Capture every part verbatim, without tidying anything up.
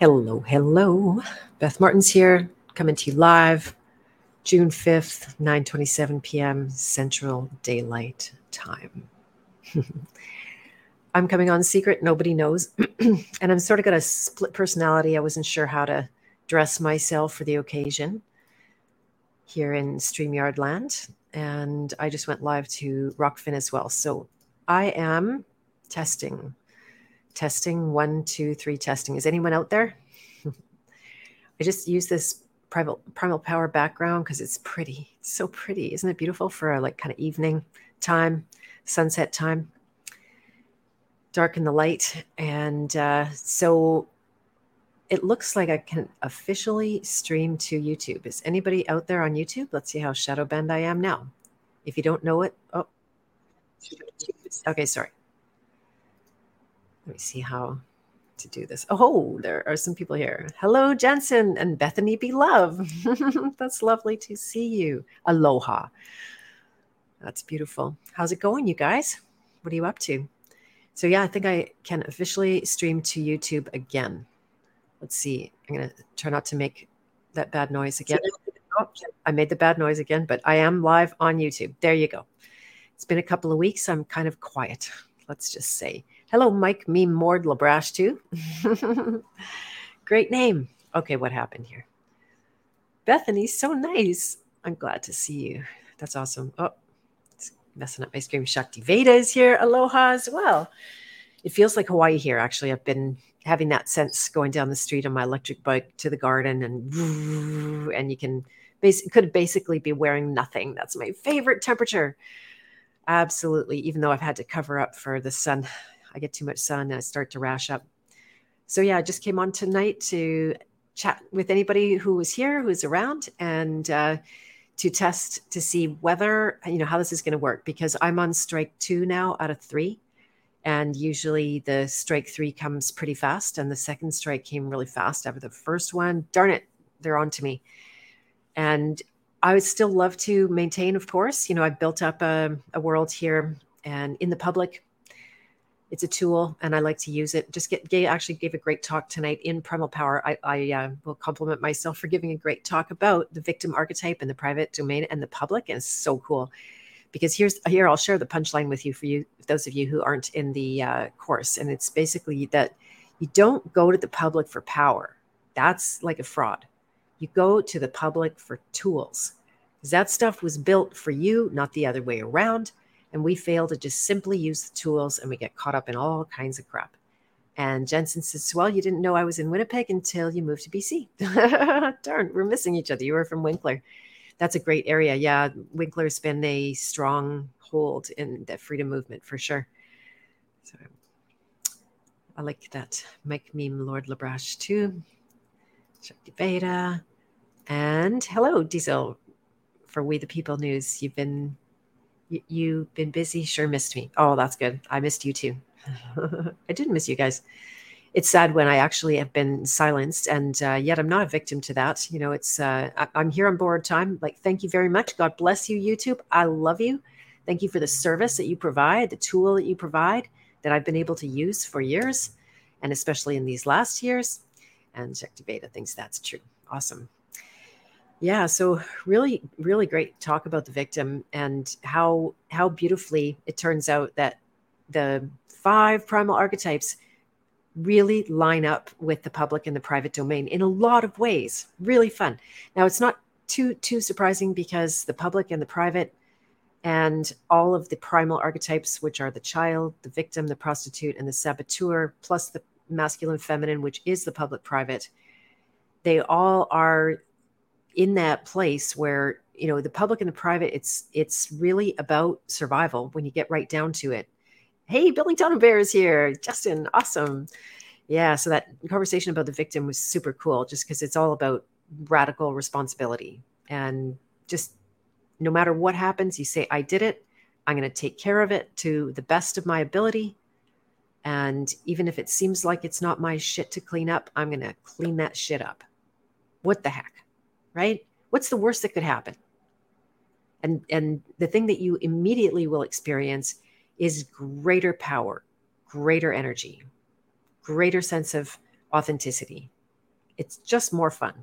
Hello, hello. Beth Martin's here, coming to you live, June fifth, nine twenty-seven p.m. Central Daylight Time. I'm coming on secret, nobody knows. And I'm sort of got a split personality. I wasn't sure how to dress myself for the occasion here in StreamYard land. And I just went live to Rockfin as well. So I am testing. Testing, one, two, three, testing. Is anyone out there? I just use this primal, primal power background because it's pretty. It's so pretty. Isn't it beautiful for a like kind of evening time, sunset time? Darken the light. And uh, so it looks like I can officially stream to YouTube. Is anybody out there on YouTube? Let's see how shadow banned I am now. If you don't know it, oh, okay, sorry. Let me see how to do this. Oh, there are some people here. Hello, Jensen and Bethany Beloved. That's lovely to see you. Aloha. That's beautiful. How's it going, you guys? What are you up to? So yeah, I think I can officially stream to YouTube again. Let's see. I'm going to try not to make that bad noise again. Oh, I made the bad noise again, but I am live on YouTube. There you go. It's been a couple of weeks. I'm kind of quiet. Let's just say. Hello, Mike Meme Mord Labrash too. Great name. Okay, what happened here? Bethany, so nice. I'm glad to see you. That's awesome. Oh, it's messing up my screen. Shakti Veda is here. Aloha as well. It feels like Hawaii here, actually. I've been having that sense going down the street on my electric bike to the garden, and and you can bas- could basically be wearing nothing. That's my favorite temperature. Absolutely. Even though I've had to cover up for the sun. I get too much sun and I start to rash up. So yeah, I just came on tonight to chat with anybody who was here, who's around, and uh, to test to see whether, you know, how this is going to work, because I'm on strike two now out of three. And usually the strike three comes pretty fast. And the second strike came really fast after the first one. Darn it, they're on to me. And I would still love to maintain, of course. You know, I've built up a, a world here and in the public. It's a tool, and I like to use it. Just get Gay actually gave a great talk tonight in Primal Power. I, I uh, will compliment myself for giving a great talk about the victim archetype and the private domain and the public, and it's so cool. Because here's here I'll share the punchline with you for you, those of you who aren't in the uh, course, and it's basically that you don't go to the public for power. That's like a fraud. You go to the public for tools, because that stuff was built for you, not the other way around. And we fail to just simply use the tools, and we get caught up in all kinds of crap. And Jensen says, well, you didn't know I was in Winnipeg until you moved to B C. Darn, we're missing each other. You were from Winkler. That's a great area. Yeah, Winkler's been a strong hold in the freedom movement for sure. So I like that. Mike Meme Lord Labrash too. Shakti Veda. And hello, Diesel, for We the People News. You've been you, you've been busy. Sure missed me. Oh, that's good. I missed you too. I did miss you guys. It's sad when I actually have been silenced, and uh, yet I'm not a victim to that. You know, it's uh, I, I'm here on borrowed time. Like, thank you very much. God bless you, YouTube. I love you. Thank you for the service that you provide, the tool that you provide that I've been able to use for years, and especially in these last years. And Shakti Veda thinks that's true. Awesome. Yeah, so really, really great talk about the victim and how how beautifully it turns out that the five primal archetypes really line up with the public and the private domain in a lot of ways. Really fun. Now, it's not too too surprising, because the public and the private and all of the primal archetypes, which are the child, the victim, the prostitute, and the saboteur, plus the masculine feminine, which is the public private, they all are in that place where, you know, the public and the private, it's it's really about survival when you get right down to it. Hey, Billy Tunnel Bear is here. Justin, awesome. Yeah, so that conversation about the victim was super cool, just because it's all about radical responsibility. And just no matter what happens, you say, I did it. I'm going to take care of it to the best of my ability. And even if it seems like it's not my shit to clean up, I'm going to clean that shit up. What the heck? Right? What's the worst that could happen? And and the thing that you immediately will experience is greater power, greater energy, greater sense of authenticity. It's just more fun.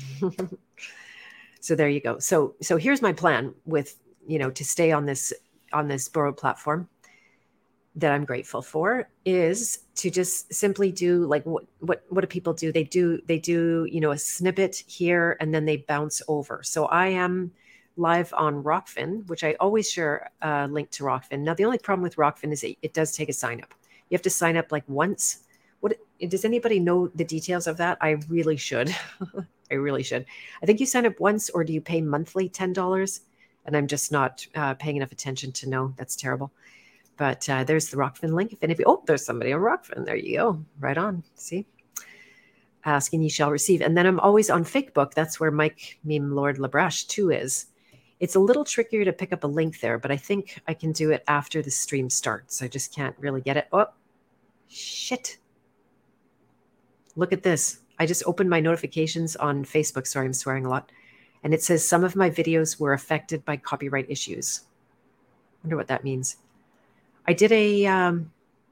So there you go. So so here's my plan with, you know, to stay on this on this borrowed platform that I'm grateful for, is to just simply do like what what what do people do? They do they do, you know, a snippet here and then they bounce over. So I am live on Rockfin, which I always share a link to Rockfin. Now the only problem with Rockfin is it, it does take a sign up. You have to sign up like once. What does anybody know the details of that? I really should. I really should. I think you sign up once, or do you pay monthly ten dollars? And I'm just not uh, paying enough attention to know. That's terrible. But uh, there's the Rockfin link. If anybody, oh, there's somebody on Rockfin. There you go. Right on. See? Ask and ye shall receive. And then I'm always on Fakebook. That's where Mike Meme Lord Labrash too is. It's a little trickier to pick up a link there, but I think I can do it after the stream starts. I just can't really get it. Oh, shit. Look at this. I just opened my notifications on Facebook. Sorry, I'm swearing a lot. And it says some of my videos were affected by copyright issues. I wonder what that means. I did a um,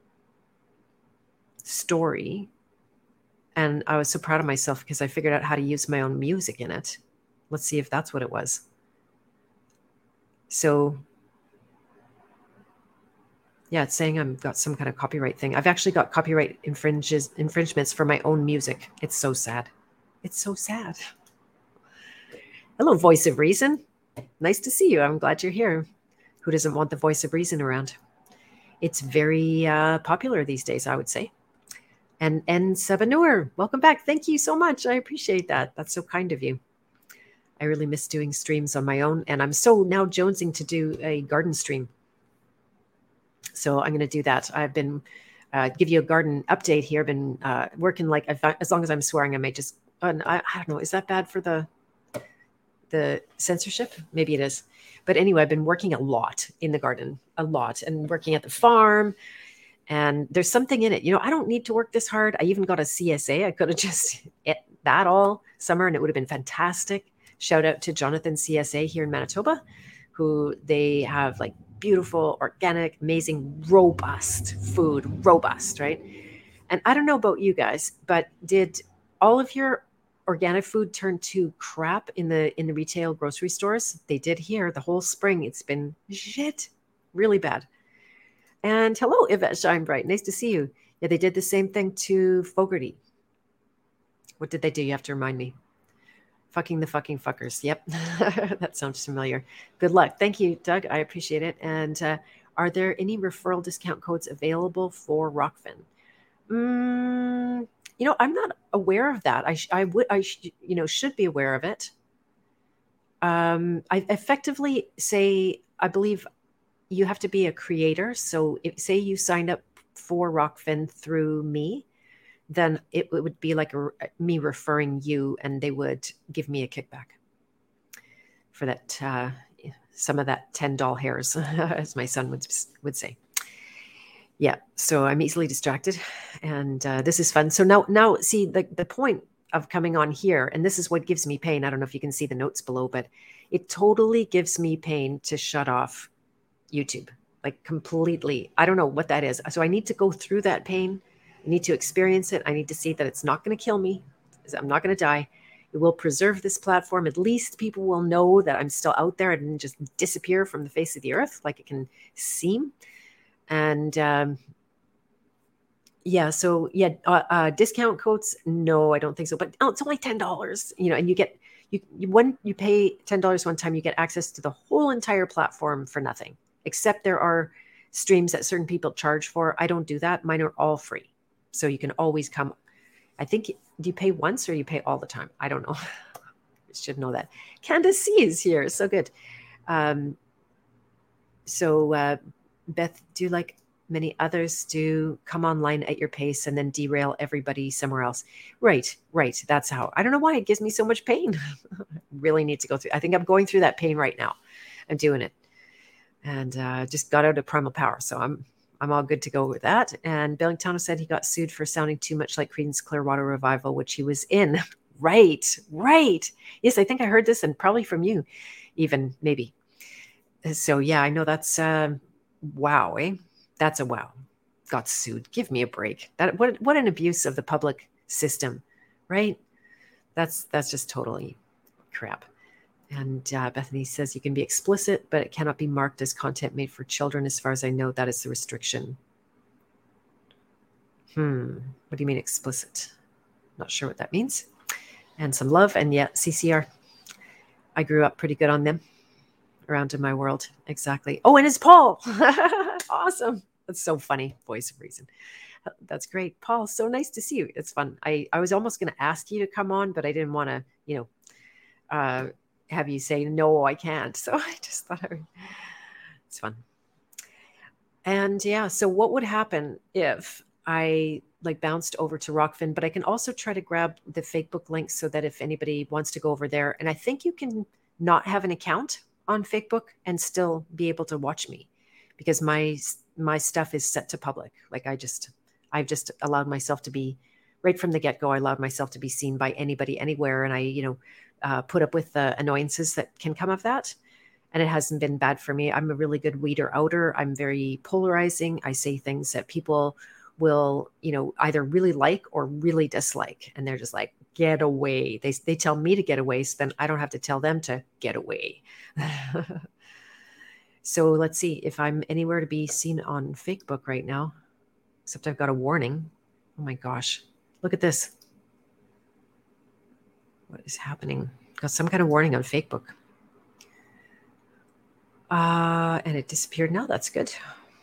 story, and I was so proud of myself because I figured out how to use my own music in it. Let's see if that's what it was. So, yeah, it's saying I've got some kind of copyright thing. I've actually got copyright infringes, infringements for my own music. It's so sad. It's so sad. Hello, Voice of Reason. Nice to see you. I'm glad you're here. Who doesn't want the Voice of Reason around? It's very uh, popular these days, I would say. And and Sabanur, welcome back. Thank you so much. I appreciate that. That's so kind of you. I really miss doing streams on my own, and I'm so now jonesing to do a garden stream. So I'm going to do that. I've been uh, give you a garden update here. I've been uh, working like as long as I'm swearing, I may just. Uh, I, I don't know. Is that bad for the the censorship? Maybe it is. But anyway, I've been working a lot in the garden, a lot, and working at the farm. And there's something in it. You know, I don't need to work this hard. I even got a C S A. I could have just ate that all summer, and it would have been fantastic. Shout out to Jonathan C S A here in Manitoba, who they have like beautiful, organic, amazing, robust food, robust, right? And I don't know about you guys, but did all of your organic food turn to crap in the in the retail grocery stores? They did here the whole spring. It's been shit, really bad. And hello, Yvette Shine Bright. Nice to see you. Yeah, they did the same thing to Fogarty. What did they do? You have to remind me. Fucking the fucking fuckers. Yep. That sounds familiar. Good luck. Thank you, Doug. I appreciate it. And uh, are there any referral discount codes available for Rockfin? Mm, you know, I'm not aware of that. I, sh- I would, I, sh- you know, should be aware of it. Um, I effectively say, I believe you have to be a creator. So if say you signed up for Rockfin through me, then it, it would be like a, me referring you, and they would give me a kickback for that, uh, some of that ten doll hairs, as my son would, would say. Yeah, so I'm easily distracted, and uh, this is fun. So now, now see the, the point of coming on here, and this is what gives me pain. I don't know if you can see the notes below, but it totally gives me pain to shut off YouTube, like completely. I don't know what that is. So I need to go through that pain. I need to experience it. I need to see that it's not going to kill me. I'm not going to die. It will preserve this platform. At least people will know that I'm still out there and just disappear from the face of the earth like it can seem. And um, yeah, so yeah, uh, uh, discount codes. No, I don't think so. But oh, it's only ten dollars, you know, and you get, you, you when you pay ten dollars one time, you get access to the whole entire platform for nothing, except there are streams that certain people charge for. I don't do that. Mine are all free. So you can always come. I think, do you pay once or you pay all the time? I don't know. I should know that. Candace C is here. So good. Um, so uh, Beth, do you like many others do come online at your pace and then derail everybody somewhere else? Right, right. That's how. I don't know why it gives me so much pain. Really need to go through. I think I'm going through that pain right now. I'm doing it. And uh, just got out of Primal Power. So I'm I'm all good to go with that. And Bellingtano said he got sued for sounding too much like Creedence Clearwater Revival, which he was in. Right, right. Yes, I think I heard this, and probably from you even, maybe. So yeah, I know that's uh, wow, eh? That's a wow. Got sued. Give me a break. That what what an abuse of the public system, right? That's that's just totally crap. And uh, Bethany says you can be explicit, but it cannot be marked as content made for children. As far as I know, that is the restriction. Hmm. What do you mean explicit? Not sure what that means. And some love. And yeah, C C R. I grew up pretty good on them around in my world. Exactly. Oh, and it's Paul. Awesome. That's so funny. Voice of reason. That's great. Paul, so nice to see you. It's fun. I, I was almost going to ask you to come on, but I didn't want to, you know, uh, have you say, no, I can't. So I just thought I would, it's fun. And yeah, so what would happen if I like bounced over to Rockfin, but I can also try to grab the Fakebook link so that if anybody wants to go over there, and I think you can not have an account on Fakebook and still be able to watch me because my my stuff is set to public. Like I just I've just allowed myself to be right from the get-go. I allowed myself to be seen by anybody anywhere, and I you know uh, put up with the annoyances that can come of that. And it hasn't been bad for me. I'm a really good weeder outer. I'm very polarizing. I say things that people will, you know, either really like or really dislike. And they're just like, get away. They, they tell me to get away. So then I don't have to tell them to get away. So let's see if I'm anywhere to be seen on Fakebook right now, except I've got a warning. Oh my gosh. Look at this. What is happening? Got some kind of warning on Fakebook. Uh, and it disappeared now. That's good.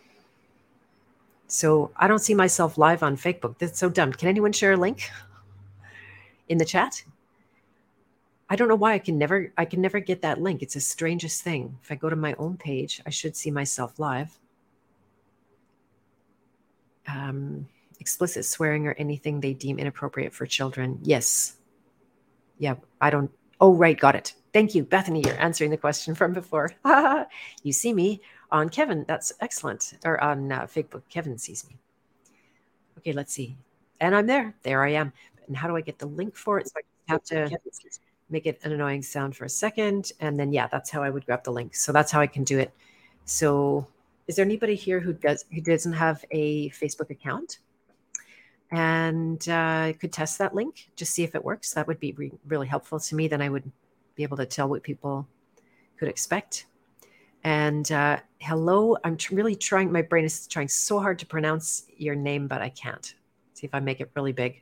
So I don't see myself live on Fakebook. That's so dumb. Can anyone share a link in the chat? I don't know why I can never I can never get that link. It's the strangest thing. If I go to my own page, I should see myself live. Um, explicit swearing or anything they deem inappropriate for children. Yes. Yeah, I don't. Oh, right. Got it. Thank you, Bethany. You're answering the question from before. You see me on Kevin. That's excellent. Or on uh, Fakebook. Kevin sees me. Okay, let's see. And I'm there. There I am. And how do I get the link for it? So I have to make it an annoying sound for a second. And then, yeah, that's how I would grab the link. So that's how I can do it. So is there anybody here who does who doesn't have a Facebook account and uh, could test that link? Just see if it works. That would be re- really helpful to me. Then I would be able to tell what people could expect. And uh, hello, I'm tr- really trying, my brain is trying so hard to pronounce your name, but I can't. See if I make it really big.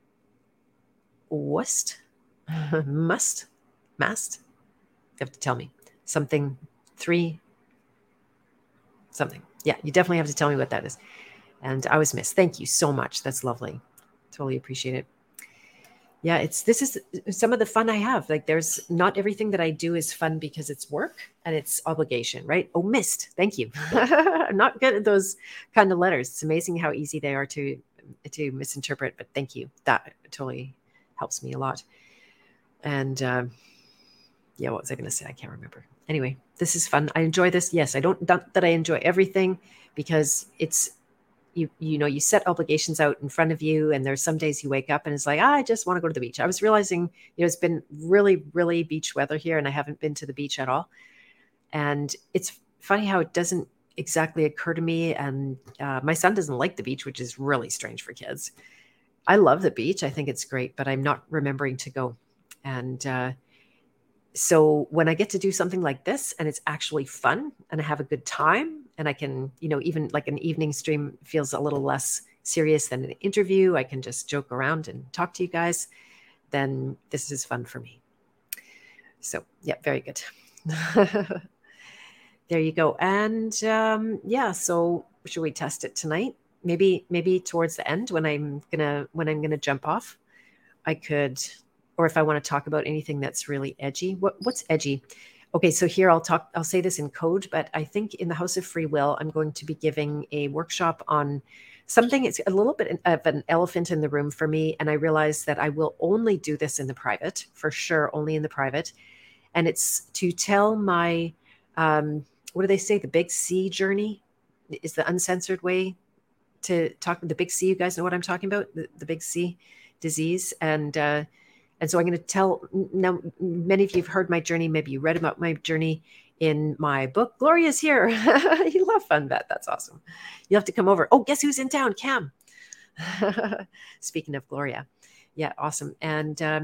Wust? Must? Mast? You have to tell me. Something, three, something. Yeah, you definitely have to tell me what that is. And I was missed. Thank you so much. That's lovely. Totally appreciate it. Yeah, it's this is some of the fun I have. Like there's not everything that I do is fun because it's work and it's obligation, right? Oh, missed. Thank you. I'm not good at those kind of letters. It's amazing how easy they are to to misinterpret, but thank you. That totally helps me a lot. And um, yeah, what was I going to say? I can't remember. Anyway, this is fun. I enjoy this. Yes, I don't not that I enjoy everything because it's you you know, you set obligations out in front of you, and there's some days you wake up and it's like, ah, I just want to go to the beach. I was realizing, you know, it's been really, really beach weather here, and I haven't been to the beach at all. And it's funny how it doesn't exactly occur to me. And uh, my son doesn't like the beach, which is really strange for kids. I love the beach. I think it's great, but I'm not remembering to go. And uh, so when I get to do something like this and it's actually fun and I have a good time and I can, you know, even like an evening stream feels a little less serious than an interview. I can just joke around and talk to you guys. Then this is fun for me. So yeah, very good. There you go. And um, yeah, so should we test it tonight? Maybe, maybe towards the end when I'm gonna when I'm gonna jump off, I could, or if I want to talk about anything that's really edgy. What what's edgy? Okay, so here I'll talk, I'll say this in code, but I think in the House of Free Will, I'm going to be giving a workshop on something. It's a little bit of an elephant in the room for me. And I realize that I will only do this in the private, for sure, only in the private. And it's to tell my, um, what do they say? The big C journey is the uncensored way to talk. The big C, you guys know what I'm talking about? The, the big C disease. And, uh, And so I'm going to tell, now many of you have heard my journey. Maybe you read about my journey in my book. Gloria's here. You love Fun Bet. That's awesome. You'll have to come over. Oh, guess who's in town? Cam. Speaking of Gloria. Yeah, awesome. And um,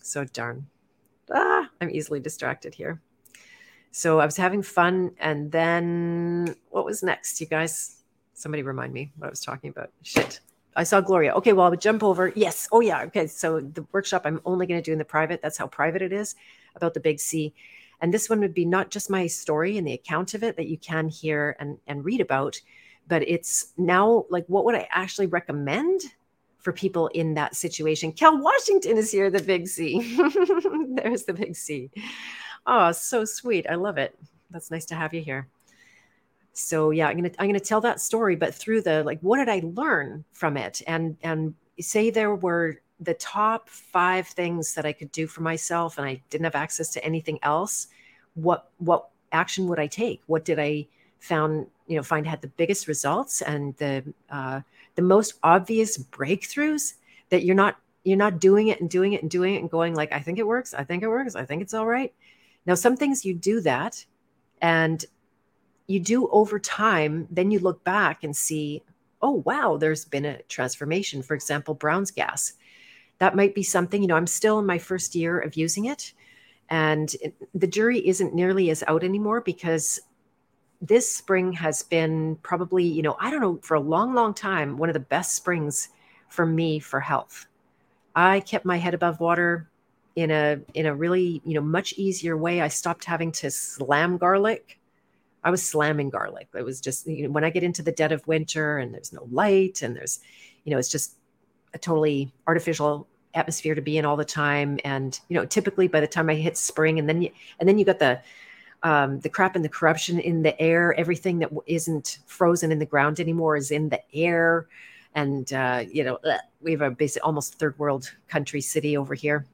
So darn. Ah, I'm easily distracted here. So I was having fun. And then what was next, you guys? Somebody remind me what I was talking about. Shit. I saw Gloria. Okay, well, I would jump over. Yes. Oh, yeah. Okay. So the workshop I'm only going to do in the private. That's how private it is, about the big C. And this one would be not just my story and the account of it that you can hear and, and read about, but it's now like, what would I actually recommend for people in that situation? Cal Washington is here, the big C. There's the big C. Oh, so sweet. I love it. That's nice to have you here. So yeah, I'm gonna I'm gonna tell that story, but through the like, what did I learn from it? And and say there were the top five things that I could do for myself, and I didn't have access to anything else. What what action would I take? What did I found you know find had the biggest results and the uh, the most obvious breakthroughs that you're not you're not doing it and doing it and doing it and going like, I think it works, I think it works, I think it's all right. Now, some things you do that and you do over time, then you look back and see, oh, wow, there's been a transformation. For example, Brown's gas. That might be something, you know, I'm still in my first year of using it. And it, the jury isn't nearly as out anymore because this spring has been probably, you know, I don't know, for a long, long time, one of the best springs for me for health. I kept my head above water in a in a really, you know, much easier way. I stopped having to slam garlic. I was slamming garlic. It was just, you know, when I get into the dead of winter and there's no light and there's, you know, it's just a totally artificial atmosphere to be in all the time. And, you know, typically by the time I hit spring and then you, and then you got the, um, the crap and the corruption in the air, everything that isn't frozen in the ground anymore is in the air. And, uh, you know, we have a basic, almost third world country city over here.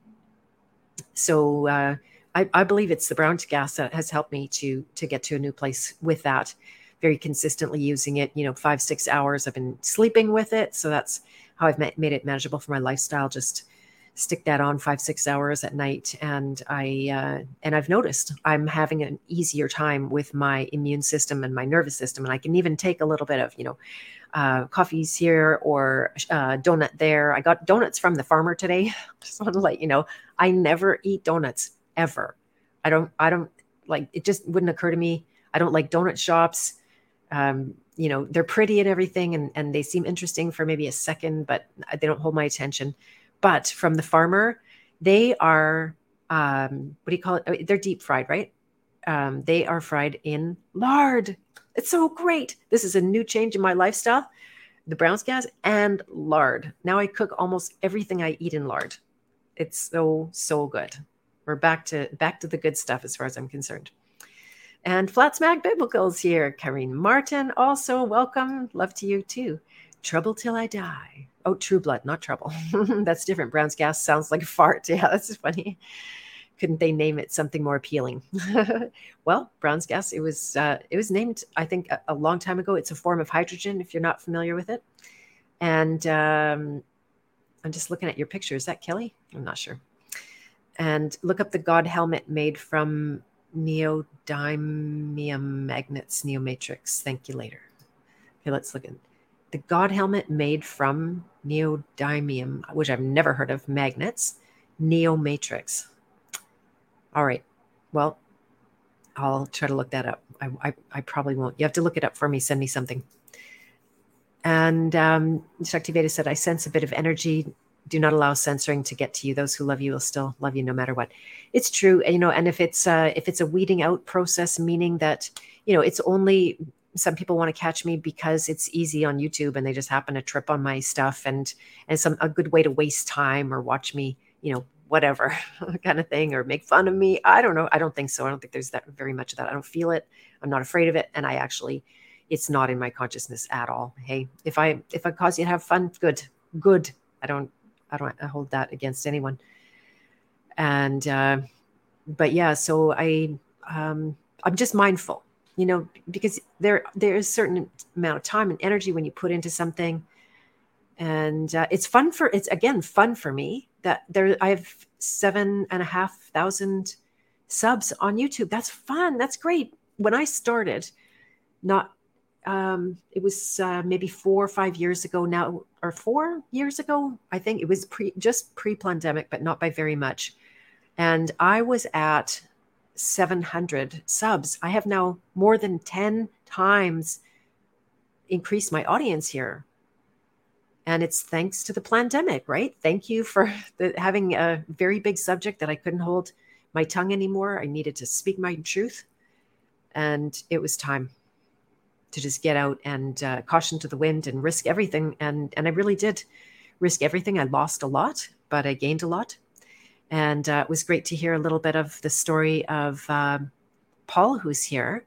So, uh, I, I believe it's the Brown's gas that has helped me to to get to a new place with that, very consistently using it. You know, five six hours. I've been sleeping with it, so that's how I've ma- made it manageable for my lifestyle. Just stick that on five six hours at night, and I uh, and I've noticed I'm having an easier time with my immune system and my nervous system, and I can even take a little bit of you know uh, coffees here or uh, donut there. I got donuts from the farmer today. Just want to let you know, I never eat donuts ever. I don't, I don't like, it just wouldn't occur to me. I don't like donut shops. Um, you know, they're pretty and everything, and, and they seem interesting for maybe a second, but they don't hold my attention. But from the farmer, they are, um, what do you call it? They're deep fried, right? Um, they are fried in lard. It's so great. This is a new change in my lifestyle. The Brown's gas and lard. Now I cook almost everything I eat in lard. It's so, so good. We're back to back to the good stuff as far as I'm concerned. And Flatsmack Biblical's here. Karine Martin, also welcome. Love to you too. Trouble Till I Die. Oh, True Blood, not Trouble. That's different. Brown's gas sounds like a fart. Yeah, that's funny. Couldn't they name it something more appealing? Well, Brown's gas, it was uh, it was named, I think, a, a long time ago. It's a form of hydrogen, if you're not familiar with it. And um, I'm just looking at your picture. Is that Kelly? I'm not sure. And look up the God helmet made from neodymium magnets, Neomatrix. Thank you later. Okay, let's look at the God helmet made from neodymium, which I've never heard of, magnets, Neomatrix. All right. Well, I'll try to look that up. I, I, I probably won't. You have to look it up for me. Send me something. And um, Shakti Veda said, I sense a bit of energy. Do not allow censoring to get to you. Those who love you will still love you no matter what. It's true. You know, and if it's uh, if it's a weeding out process, meaning that, you know, it's only some people want to catch me because it's easy on YouTube and they just happen to trip on my stuff and and some a good way to waste time or watch me, you know, whatever kind of thing, or make fun of me. I don't know. I don't think so. I don't think there's that very much of that. I don't feel it. I'm not afraid of it. And I actually, it's not in my consciousness at all. Hey, if I, if I cause you to have fun, good, good. I don't, I don't hold that against anyone. And, uh, but yeah, so I, um, I'm just mindful, you know, because there, there is a certain amount of time and energy when you put into something. And uh, it's fun for, it's again, fun for me that there, I have seven and a half thousand subs on YouTube. That's fun. That's great. When I started, not, um, it was uh, maybe four or five years ago now, or four years ago, I think it was pre, just pre-pandemic, but not by very much. And I was at seven hundred subs. I have now more than ten times increased my audience here. And it's thanks to the pandemic, right? Thank you for the, having a very big subject that I couldn't hold my tongue anymore. I needed to speak my truth. And it was time to just get out and uh, caution to the wind and risk everything. And, and I really did risk everything. I lost a lot, but I gained a lot. And uh, it was great to hear a little bit of the story of uh, Paul, who's here.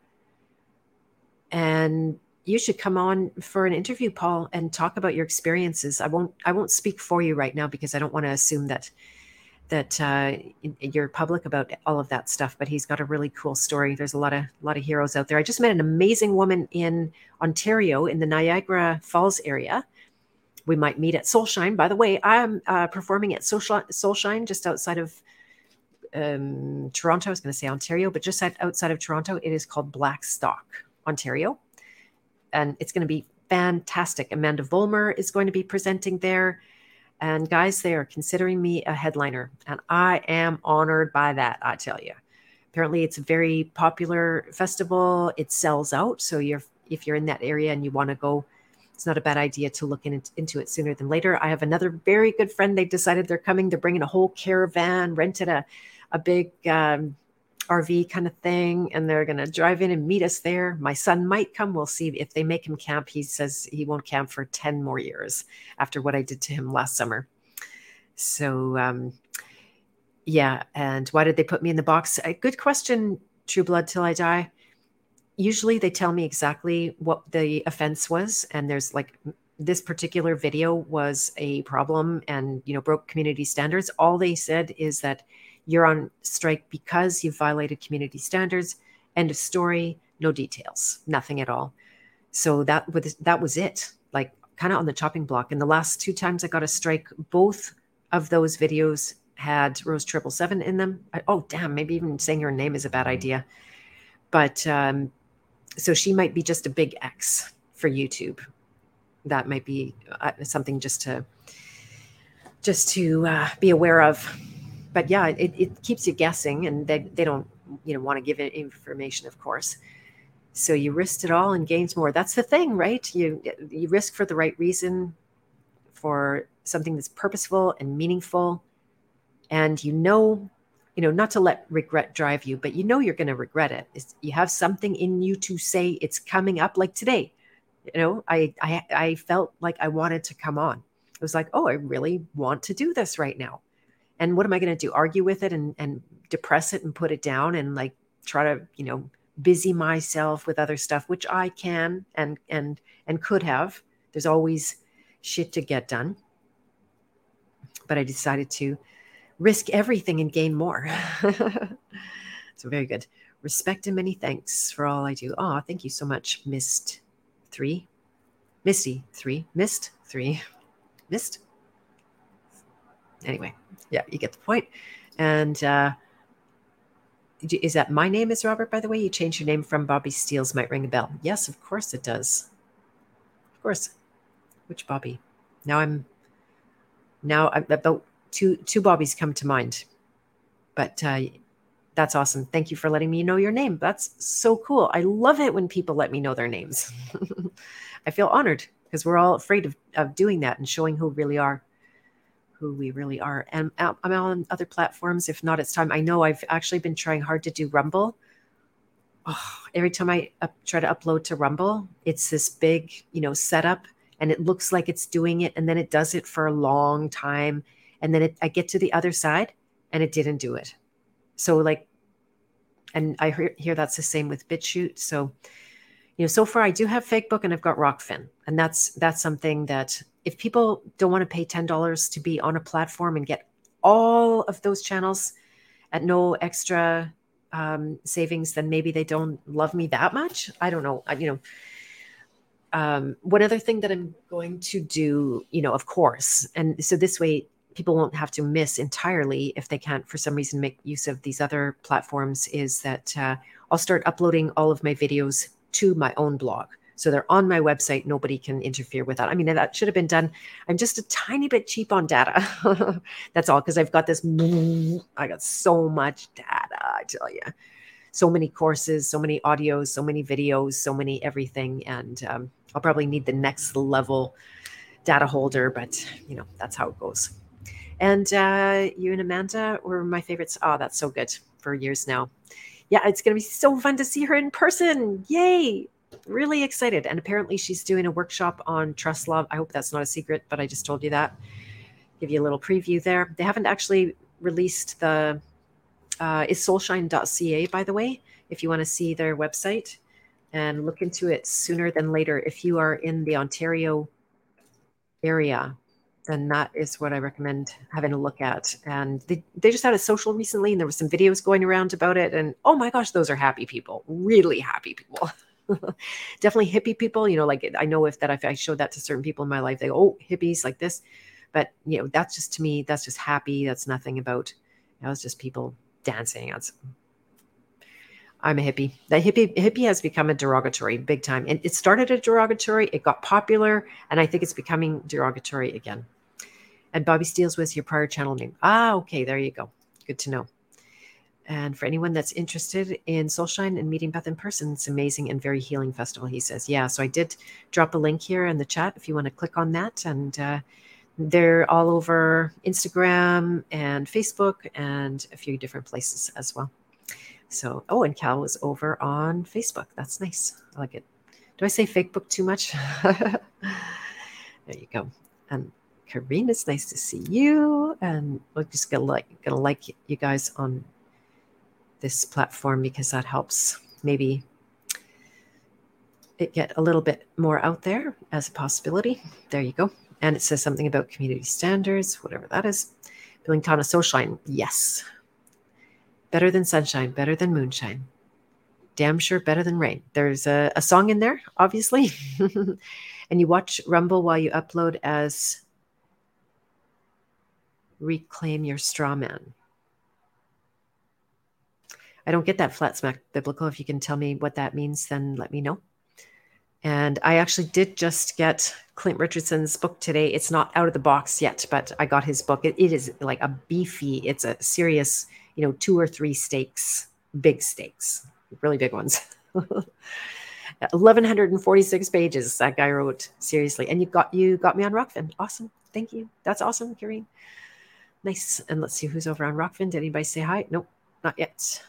And you should come on for an interview, Paul, and talk about your experiences. I won't I won't speak for you right now because I don't want to assume that that uh, you're public about all of that stuff. But he's got a really cool story. There's a lot of a lot of heroes out there. I just met an amazing woman in Ontario, in the Niagara Falls area. We might meet at Soulshine. By the way, I'm uh, performing at Soulshine just outside of um, Toronto. I was going to say Ontario, but just outside of Toronto. It is called Blackstock, Ontario. And it's going to be fantastic. Amanda Vollmer is going to be presenting there. And guys, they are considering me a headliner. And I am honored by that, I tell you. Apparently, it's a very popular festival. It sells out. So you're if you're in that area and you want to go, it's not a bad idea to look in, into it sooner than later. I have another very good friend. They decided they're coming. They're bringing a whole caravan, rented a, a big um, R V kind of thing, and they're going to drive in and meet us there. My son might come. We'll see if they make him camp. He says he won't camp for ten more years after what I did to him last summer. So, um, yeah. And why did they put me in the box? A good question, True Blood Till I Die. Usually they tell me exactly what the offense was. And there's like, this particular video was a problem and, you know, broke community standards. All they said is that you're on strike because you violated community standards. End of story. No details. Nothing at all. So that was, that was it. Like kind of on the chopping block. And the last two times I got a strike, both of those videos had Rose Triple Seven in them. I, oh, damn. Maybe even saying her name is a bad idea. But um, so she might be just a big X for YouTube. That might be uh, something just to, just to uh, be aware of. But yeah, it, it keeps you guessing, and they, they don't, you know, want to give it information, of course. So you risked it all and gained more. That's the thing, right? You you risk for the right reason, for something that's purposeful and meaningful, and you know, you know, not to let regret drive you, but you know you're going to regret it. It's, you have something in you to say it's coming up. Like today, you know, I I I felt like I wanted to come on. It was like, oh, I really want to do this right now. And what am I going to do? Argue with it and, and depress it and put it down and like try to, you know, busy myself with other stuff, which I can and and and could have. There's always shit to get done. But I decided to risk everything and gain more. So very good. Respect and many thanks for all I do. Oh, thank you so much, Mist three. Misty three. Mist three. Mist. Anyway, yeah, you get the point. And uh, is that my name is Robert, by the way? You changed your name from Bobby Steele's might ring a bell. Yes, of course it does. Of course. Which Bobby? Now I'm, now I'm about two, two Bobbies come to mind. But uh, that's awesome. Thank you for letting me know your name. That's so cool. I love it when people let me know their names. I feel honored because we're all afraid of, of doing that and showing who really are. who we really are. And I'm on other platforms. If not, it's time. I know I've actually been trying hard to do Rumble. Oh, every time I up, try to upload to Rumble, it's this big, you know, setup, and it looks like it's doing it, and then it does it for a long time, and then it, I get to the other side, and it didn't do it. So like, and I hear, hear that's the same with BitChute. So, you know, so far I do have Fakebook and I've got Rockfin, and that's that's something that if people don't want to pay ten dollars to be on a platform and get all of those channels at no extra um, savings, then maybe they don't love me that much. I don't know. I, you know, um, one other thing that I'm going to do, you know, of course, and so this way people won't have to miss entirely if they can't for some reason make use of these other platforms, is that uh, I'll start uploading all of my videos to my own blog. So they're on my website. Nobody can interfere with that. I mean, that should have been done. I'm just a tiny bit cheap on data. That's all, because I've got this, I got so much data, I tell you. So many courses, so many audios, so many videos, so many everything. And um, I'll probably need the next level data holder, but you know, that's how it goes. And uh, you and Amanda were my favorites. Oh, that's so good, for years now. Yeah, it's going to be so fun to see her in person. Yay. Really excited. And apparently she's doing a workshop on trust love. I hope that's not a secret, but I just told you that. Give you a little preview there. They haven't actually released the, uh, it's soulshine dot c a, by the way, if you want to see their website and look into it sooner than later. If you are in the Ontario area, then that is what I recommend having a look at. And they, they just had a social recently, and there was some videos going around about it. And oh my gosh, those are happy people, really happy people. Definitely hippie people, you know, like I know if that if I showed that to certain people in my life, they go, oh, hippies like this. But, you know, that's just, to me, that's just happy. That's nothing about, you know, it's just people dancing. That's, I'm a hippie. That hippie hippie has become a derogatory big time. And it started a derogatory, it got popular, and I think it's becoming derogatory again. And Bobby Steele's was your prior channel name. Ah, okay, there you go. Good to know. And for anyone that's interested in Soulshine and meeting Beth in person, it's amazing and very healing festival, he says. Yeah, so I did drop a link here in the chat if you want to click on that. And uh, they're all over Instagram and Facebook and a few different places as well. So, oh, and Cal was over on Facebook. That's nice. I like it. Do I say Facebook too much? There you go. And Karine, it's nice to see you. And we're just gonna like gonna like you guys on this platform, because that helps maybe it get a little bit more out there as a possibility. There you go. And it says something about community standards, whatever that is. Building town of Soulshine. Yes. Better than sunshine, better than moonshine. Damn sure better than rain. There's a, a song in there, obviously. And you watch Rumble while you upload as Reclaim Your Straw Man. I don't get that, Flat Smack Biblical. If you can tell me what that means, then let me know. And I actually did just get Clint Richardson's book today. It's not out of the box yet, but I got his book. It, it is like a beefy, it's a serious, you know, two or three stakes, big stakes, really big ones. eleven forty-six pages that guy wrote, seriously. And you got you got me on Rockfin. Awesome. Thank you. That's awesome, Karine. Nice. And let's see who's over on Rockfin. Did anybody say hi? Nope, not yet.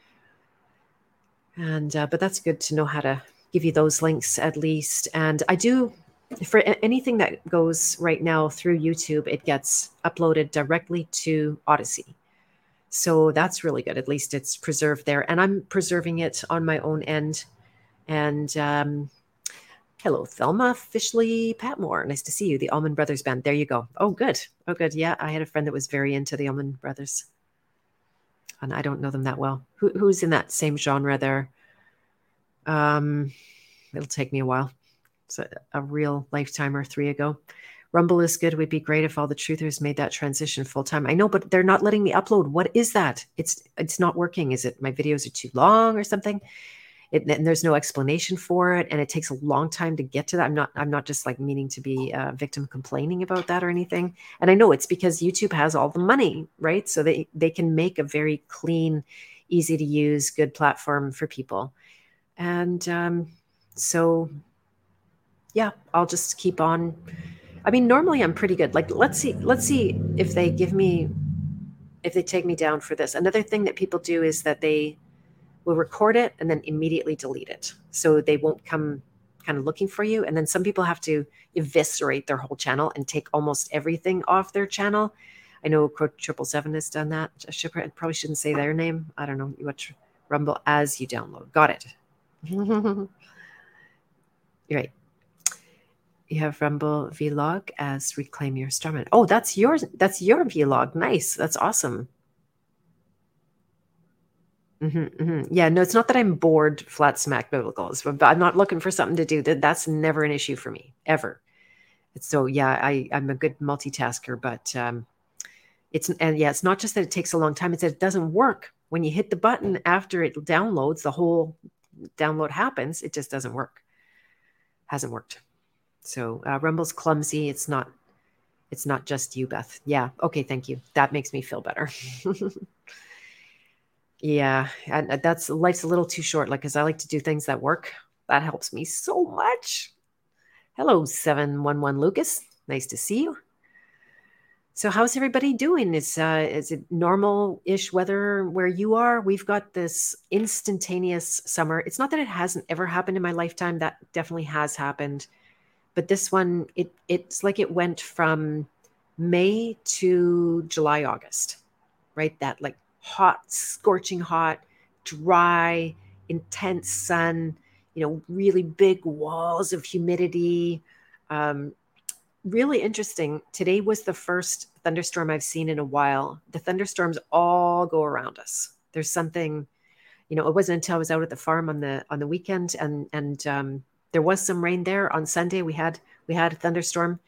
And uh, but that's good to know how to give you those links at least. And I do, for anything that goes right now through YouTube, it gets uploaded directly to Odyssey. So that's really good. At least it's preserved there. And I'm preserving it on my own end. And um, hello, Thelma Fishley Patmore. Nice to see you. The Allman Brothers Band. There you go. Oh, good. Oh, good. Yeah, I had a friend that was very into the Allman Brothers. And I don't know them that well. Who, who's in that same genre there? Um, it'll take me a while. It's a, a real lifetime or three ago. Rumble is good. It would be great if all the truthers made that transition full time. I know, but they're not letting me upload. What is that? It's it's not working. Is it my videos are too long or something? It, and there's no explanation for it, and it takes a long time to get to that. I'm not I'm not just like meaning to be a victim complaining about that or anything. And I know it's because YouTube has all the money, right? So they they can make a very clean, easy to use, good platform for people. And um, so, yeah, I'll just keep on. I mean, normally I'm pretty good. Like, let's see, let's see if they give me, if they take me down for this. Another thing that people do is that they will record it and then immediately delete it. So they won't come kind of looking for you. And then some people have to eviscerate their whole channel and take almost everything off their channel. I know Code triple seven has done that. I probably shouldn't say their name. I don't know. You watch Rumble as you download. Got it. You're right. You have Rumble Vlog as Reclaim Your Starman. Oh, that's yours. That's your vlog. Nice. That's awesome. Mm-hmm, mm-hmm. Yeah, no, it's not that I'm bored, flat smack biblicals, but I'm not looking for something to do. That That's never an issue for me, ever. It's so, yeah, I, I'm a good multitasker, but um, it's, and yeah, it's not just that it takes a long time. It's that it doesn't work. When you hit the button after it downloads, the whole download happens, it just doesn't work. Hasn't worked. So uh, Rumble's clumsy. It's not. It's not just you, Beth. Yeah. Okay. Thank you. That makes me feel better. Yeah, and that's life's a little too short. Like, because I like to do things that work. That helps me so much. Hello, seven one one Lucas. Nice to see you. So, how's everybody doing? Is uh, is it normal-ish weather where you are? We've got this instantaneous summer. It's not that it hasn't ever happened in my lifetime. That definitely has happened, but this one, it it's like it went from May to July, August, right? That like hot, scorching hot, dry, intense sun, you know, really big walls of humidity. Um, really interesting. Today was the first thunderstorm I've seen in a while. The thunderstorms all go around us. There's something, you know, it wasn't until I was out at the farm on the on the weekend and and um, there was some rain there on Sunday. We had we had a thunderstorm,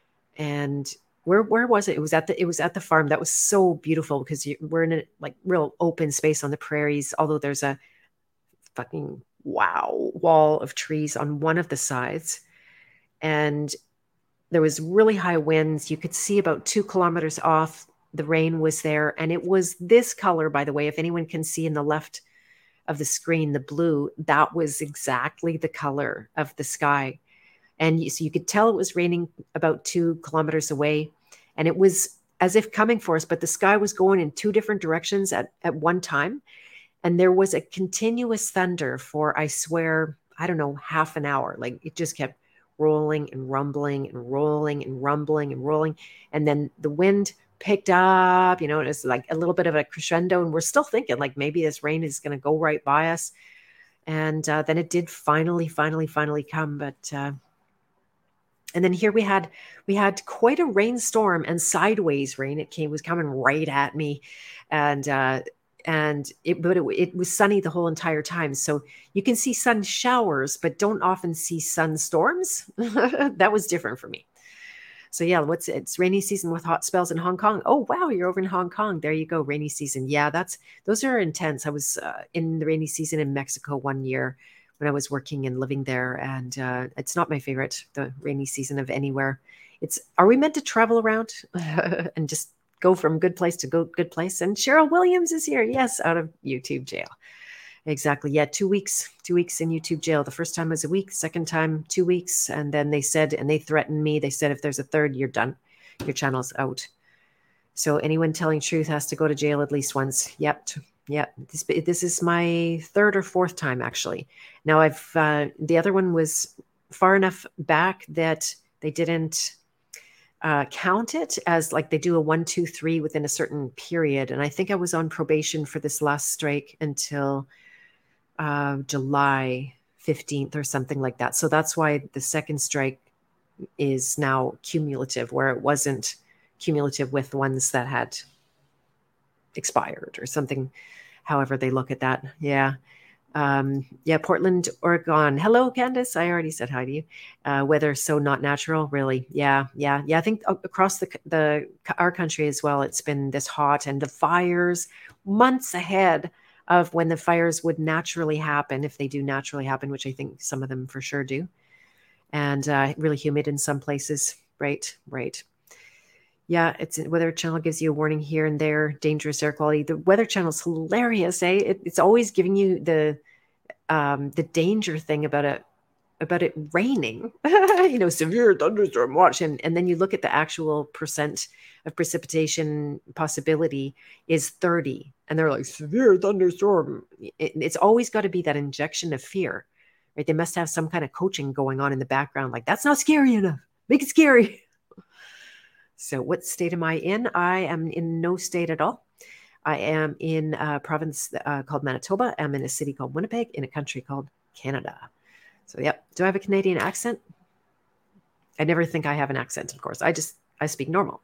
and where where was it? It was at the it was at the farm. That was so beautiful because you, we're in a like real open space on the prairies. Although there's a fucking wow wall of trees on one of the sides, and there was really high winds. You could see about two kilometers off. The rain was there, and it was this color, by the way. If anyone can see in the left of the screen, the blue, that was exactly the color of the sky. And you, so you could tell it was raining about two kilometers away. And it was as if coming for us, but the sky was going in two different directions at, at one time. And there was a continuous thunder for, I swear, I don't know, half an hour. Like it just kept rolling and rumbling and rolling and rumbling and rolling. And then the wind picked up, you know, it was like a little bit of a crescendo. And we're still thinking like maybe this rain is going to go right by us. And uh, then it did finally, finally, finally come. But uh, and then here we had we had quite a rainstorm and sideways rain. It came was coming right at me, and uh, and it but it, it was sunny the whole entire time. So you can see sun showers, but don't often see sun storms. That was different for me. So yeah, what's it's rainy season with hot spells in Hong Kong. Oh wow, you're over in Hong Kong. There you go, rainy season. Yeah, that's those are intense. I was uh, in the rainy season in Mexico one year when I was working and living there, and uh, it's not my favorite, the rainy season of anywhere. It's are we meant to travel around and just go from good place to go good place? And Cheryl Williams is here. Yes, out of YouTube jail. Exactly. Yeah, two weeks, two weeks in YouTube jail. The first time was a week, second time two weeks, and then they said, and they threatened me. They said if there's a third, you're done. Your channel's out. So anyone telling truth has to go to jail at least once. Yep. Yep. This this is my third or fourth time actually. Now I've uh, the other one was far enough back that they didn't uh, count it as like they do a one, two, three within a certain period. And I think I was on probation for this last strike until uh, July fifteenth or something like that. So that's why the second strike is now cumulative, where it wasn't cumulative with ones that had expired or something, however they look at that. Yeah. Um, yeah, Portland, Oregon. Hello, Candace. I already said hi to you. Uh, weather so not natural, really. Yeah, yeah, yeah. I think across the the our country as well, it's been this hot, and the fires months ahead of when the fires would naturally happen, if they do naturally happen, which I think some of them for sure do, and uh, really humid in some places. Right, right. Yeah, it's Weather Channel gives you a warning here and there, dangerous air quality. The Weather Channel's hilarious, eh? It, it's always giving you the um, the danger thing about it about it raining. You know, severe thunderstorm watch, and and then you look at the actual percent of precipitation possibility is thirty, and they're like severe thunderstorm. It, it's always got to be that injection of fear, right? They must have some kind of coaching going on in the background, like that's not scary enough. Make it scary. So what state am I in? I am in no state at all. I am in a province uh, called Manitoba. I'm in a city called Winnipeg in a country called Canada. So, yep. Do I have a Canadian accent? I never think I have an accent, of course. I just, I speak normal.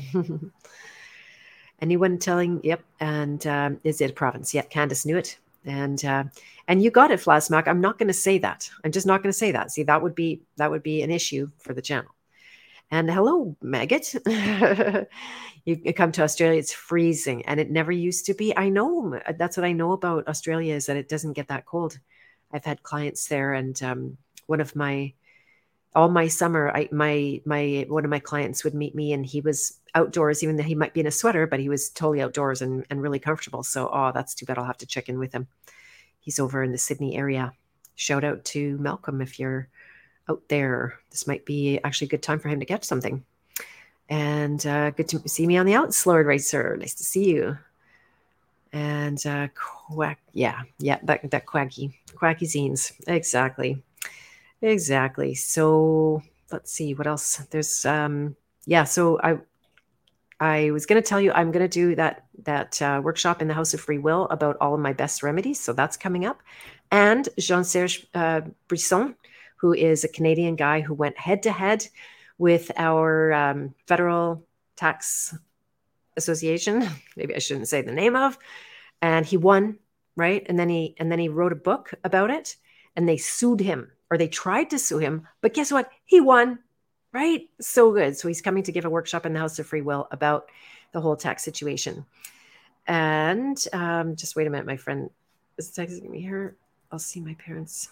Anyone telling, yep. And um, is it a province? Yep. Candace knew it. And uh, and you got it, Flasmac. I'm not going to say that. I'm just not going to say that. See, that would be that would be an issue for the channel. And hello, maggot. You come to Australia, it's freezing, and it never used to be. I know. That's what I know about Australia is that it doesn't get that cold. I've had clients there, and um, one of my all my summer, I my my one of my clients would meet me, and he was outdoors, even though he might be in a sweater, but he was totally outdoors and, and really comfortable. So, oh, that's too bad. I'll have to check in with him. He's over in the Sydney area. Shout out to Malcolm if you're out there. This might be actually a good time for him to get something. And uh, good to see me on the outs, Lord Racer. Nice to see you. And uh, quack, yeah, yeah, that that quacky, quacky zines, exactly, exactly. So let's see what else. There's um, yeah. So I I was going to tell you I'm going to do that that uh, workshop in the House of Free Will about all of my best remedies. So that's coming up. And Jean-Serge uh, Brisson, who is a Canadian guy who went head to head with our um, federal tax association. Maybe I shouldn't say the name of. And he won, right? And then he and then he wrote a book about it, and they sued him, or they tried to sue him. But guess what? He won. Right? So good. So he's coming to give a workshop in the House of Free Will about the whole tax situation. And um, just wait a minute. My friend is texting me here. I'll see my parents.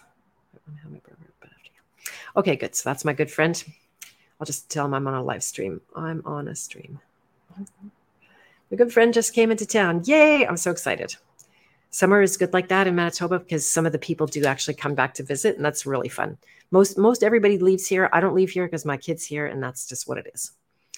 Okay, good. So that's my good friend. I'll just tell him I'm on a live stream. I'm on a stream. My good friend just came into town. Yay! I'm so excited. Summer is good like that in Manitoba because some of the people do actually come back to visit, and that's really fun. Most most everybody leaves here. I don't leave here because my kid's here, and that's just what it is.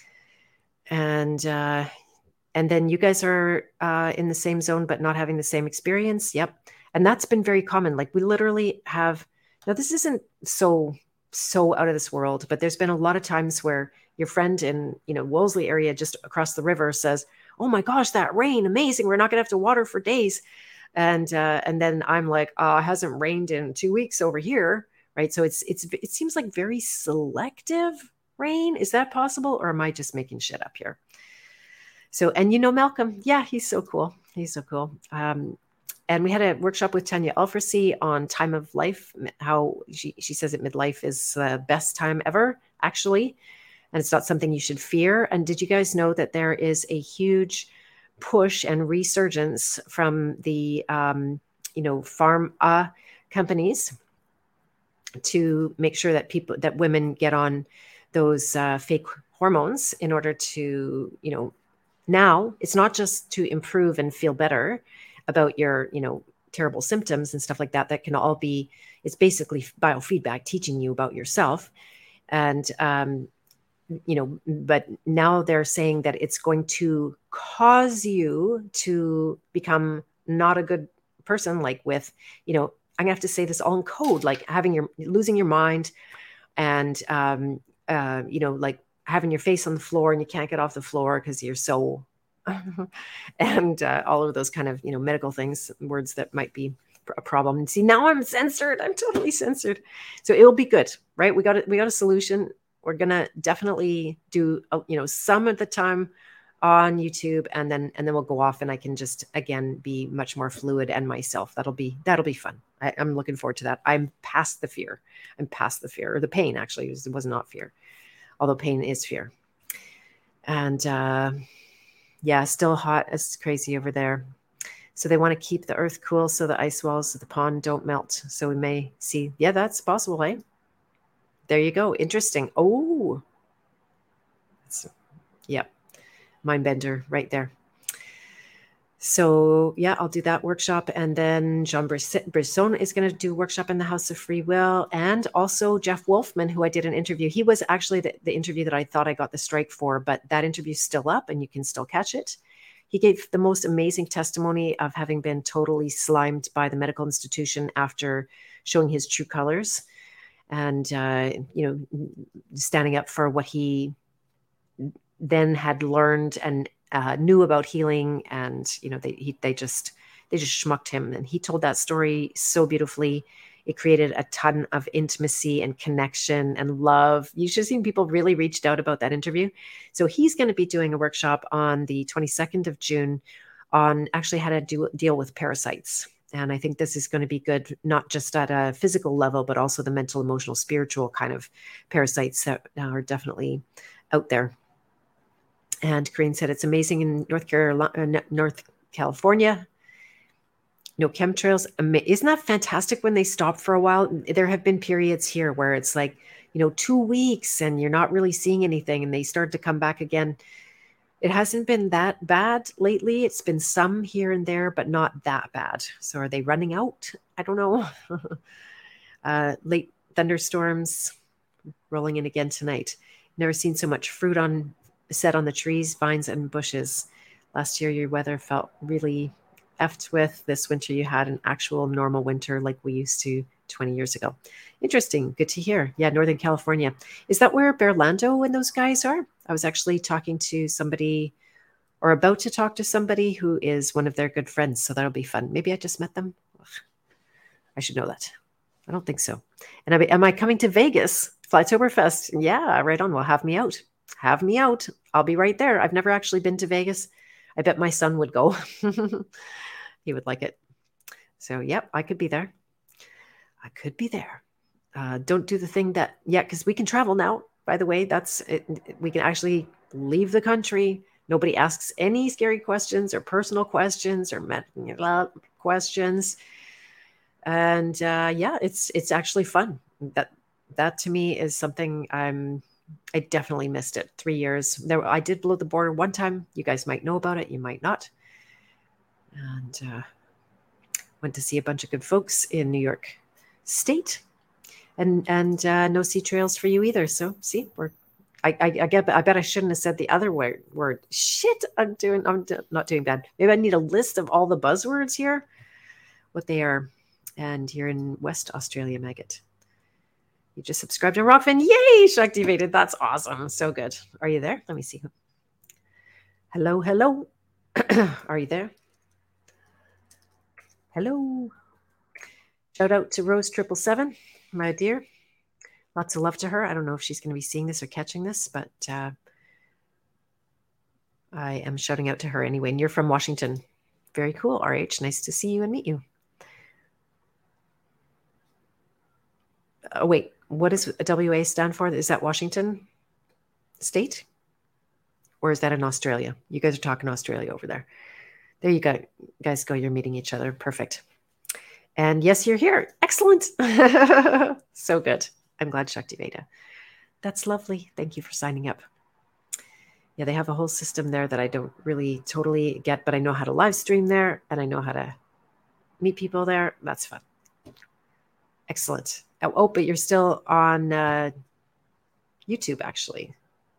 And uh, and then you guys are uh, in the same zone, but not having the same experience. Yep, and that's been very common. Like we literally have. Now this isn't so so out of this world, but there's been a lot of times where your friend in you know Wolseley area, just across the river, says, "Oh my gosh, that rain, amazing! We're not gonna have to water for days." And uh, and then I'm like, oh, it hasn't rained in two weeks over here, right? So it's it's it seems like very selective rain. Is that possible, or am I just making shit up here? So, and you know Malcolm, yeah, he's so cool. He's so cool. Um, and we had a workshop with Tanya Alfresi on time of life, how she she says that midlife is the best time ever, actually, and it's not something you should fear. And did you guys know that there is a huge push and resurgence from the um, you know farm uh, companies to make sure that people that women get on those uh, fake hormones in order to you know now it's not just to improve and feel better about your you know terrible symptoms and stuff like that. That can all be, it's basically biofeedback teaching you about yourself. And um you know, but now they're saying that it's going to cause you to become not a good person, like with, you know, I'm gonna have to say this all in code, like having your, losing your mind and, um, uh, you know, like having your face on the floor and you can't get off the floor because you're so, and uh, all of those kind of, you know, medical things, words that might be a problem. And see, now I'm censored. I'm totally censored. So it'll be good, right? We got it. We got a solution. We're going to definitely do, uh, you know, some of the time on YouTube, and then, and then we'll go off and I can just, again, be much more fluid and myself. That'll be, that'll be fun. I, I'm looking forward to that. I'm past the fear. I'm past the fear, or the pain, actually. It was, it was not fear, although pain is fear. And uh, yeah, still hot. It's crazy over there. So they want to keep the earth cool so the ice walls of the pond don't melt. So we may see, yeah, that's possible, right? There you go. Interesting. Oh, yeah. Mind bender right there. So yeah, I'll do that workshop. And then Jean Brisson is going to do a workshop in the House of Free Will. And also Jeff Wolfman, who I did an interview. He was actually the, the interview that I thought I got the strike for, but that interview's still up and you can still catch it. He gave the most amazing testimony of having been totally slimed by the medical institution after showing his true colors. And, uh, you know, standing up for what he then had learned and uh, knew about healing. And, you know, they he, they just they just schmucked him. And he told that story so beautifully. It created a ton of intimacy and connection and love. You should have seen people really reached out about that interview. So he's going to be doing a workshop on the twenty-second of June on actually how to do, deal with parasites. And I think this is going to be good, not just at a physical level, but also the mental, emotional, spiritual kind of parasites that are definitely out there. And Corinne said, it's amazing in North Carolina, North California. No chemtrails. Isn't that fantastic when they stop for a while? There have been periods here where it's like you know, two weeks and you're not really seeing anything and they start to come back again. It hasn't been that bad lately. It's been some here and there, but not that bad. So are they running out? I don't know. uh, late thunderstorms rolling in again tonight. Never seen so much fruit on set on the trees, vines, and bushes. Last year, your weather felt really effed with. This winter, you had an actual normal winter like we used to twenty years ago. Interesting. Good to hear. Yeah, Northern California. Is that where Bearlando and those guys are? I was actually talking to somebody or about to talk to somebody who is one of their good friends. So that'll be fun. Maybe I just met them. Ugh, I should know that. I don't think so. And I, am I coming to Vegas? Flytoberfest? Yeah, right on. Well, have me out. Have me out. I'll be right there. I've never actually been to Vegas. I bet my son would go. He would like it. So, yep, I could be there. I could be there. Uh, don't do the thing that, yeah, because we can travel now. By the way, that's it. We can actually leave the country. Nobody asks any scary questions or personal questions or medical questions. And uh, yeah, it's it's actually fun. That that to me is something I'm. I definitely missed it. Three years. There, I did blow the border one time. You guys might know about it. You might not. And uh, went to see a bunch of good folks in New York State. And and uh, no sea trails for you either. So see, we're I, I I get I bet I shouldn't have said the other word. Word shit. I'm doing. I'm do, not doing bad. Maybe I need a list of all the buzzwords here, what they are. And you're in West Australia, Maggot. You just subscribed to Rockfin. Yay, Shaktivated. That's awesome. So good. Are you there? Let me see. Hello, hello. Are you there? Hello. Shout out to Rose Triple Seven, my dear. Lots of love to her. I don't know if she's going to be seeing this or catching this, but uh, I am shouting out to her anyway. And you're from Washington. Very cool, R H. Nice to see you and meet you. Oh, wait. What does W A stand for? Is that Washington State? Or is that in Australia? You guys are talking Australia over there. There you go. Guys go. You're meeting each other. Perfect. And yes, you're here. Excellent. So good. I'm glad, Shakti Veda. That's lovely. Thank you for signing up. Yeah, they have a whole system there that I don't really totally get, but I know how to live stream there and I know how to meet people there. That's fun. Excellent. Oh, oh but you're still on uh, YouTube, actually.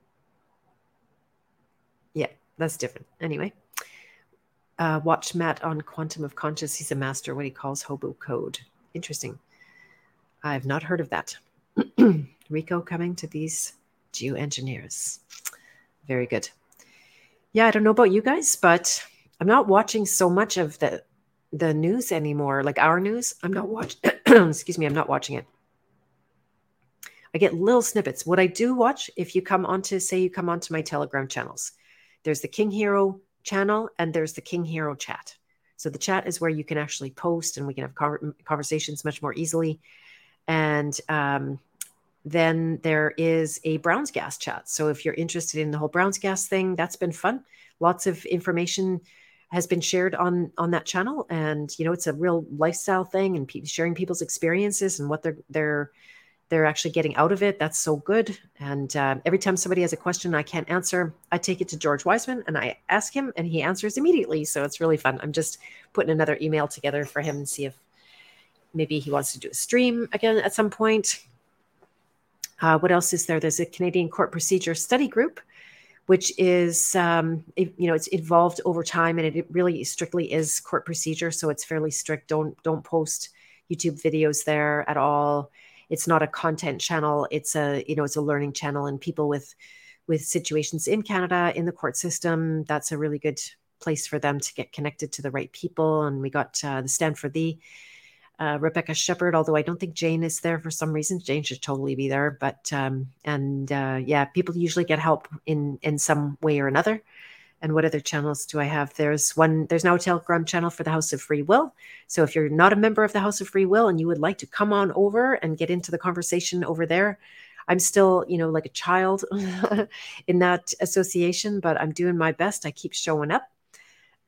Yeah, that's different. Anyway. Uh, watch Matt on Quantum of Conscious. He's a master, what he calls hobo code. Interesting. I've not heard of that. Rico coming to these geoengineers. Very good. Yeah, I don't know about you guys, but I'm not watching so much of the the news anymore, like our news. I'm not watching. Excuse me, I'm not watching it. I get little snippets. What I do watch, if you come onto, say you come onto my Telegram channels, there's the King Hero channel and there's the King Hero chat. So the chat is where you can actually post and we can have conversations much more easily. And um, then there is a Browns Gas chat. So if you're interested in the whole Browns Gas thing, that's been fun. Lots of information has been shared on on that channel, and you know it's a real lifestyle thing, and pe- sharing people's experiences and what they're they're they're actually getting out of it. That's so good. And uh, every time somebody has a question I can't answer, I take it to George Wiseman and I ask him, and he answers immediately. So it's really fun. I'm just putting another email together for him and see if maybe he wants to do a stream again at some point. Uh, what else is there? There's a Canadian Court Procedure Study Group, which is, um, it, you know, it's evolved over time, and it, it really strictly is court procedure. So it's fairly strict. Don't don't post YouTube videos there at all. It's not a content channel. It's a, you know, it's a learning channel, and people with with situations in Canada in the court system, that's a really good place for them to get connected to the right people. And we got uh, the Stand for Thee. Uh, Rebecca Shepard, although I don't think Jane is there for some reason. Jane should totally be there. But, um, and uh, yeah, people usually get help in, in some way or another. And what other channels do I have? There's one, there's now a Telegram channel for the House of Free Will. So if you're not a member of the House of Free Will and you would like to come on over and get into the conversation over there, I'm still, you know, like a child in that association, but I'm doing my best. I keep showing up.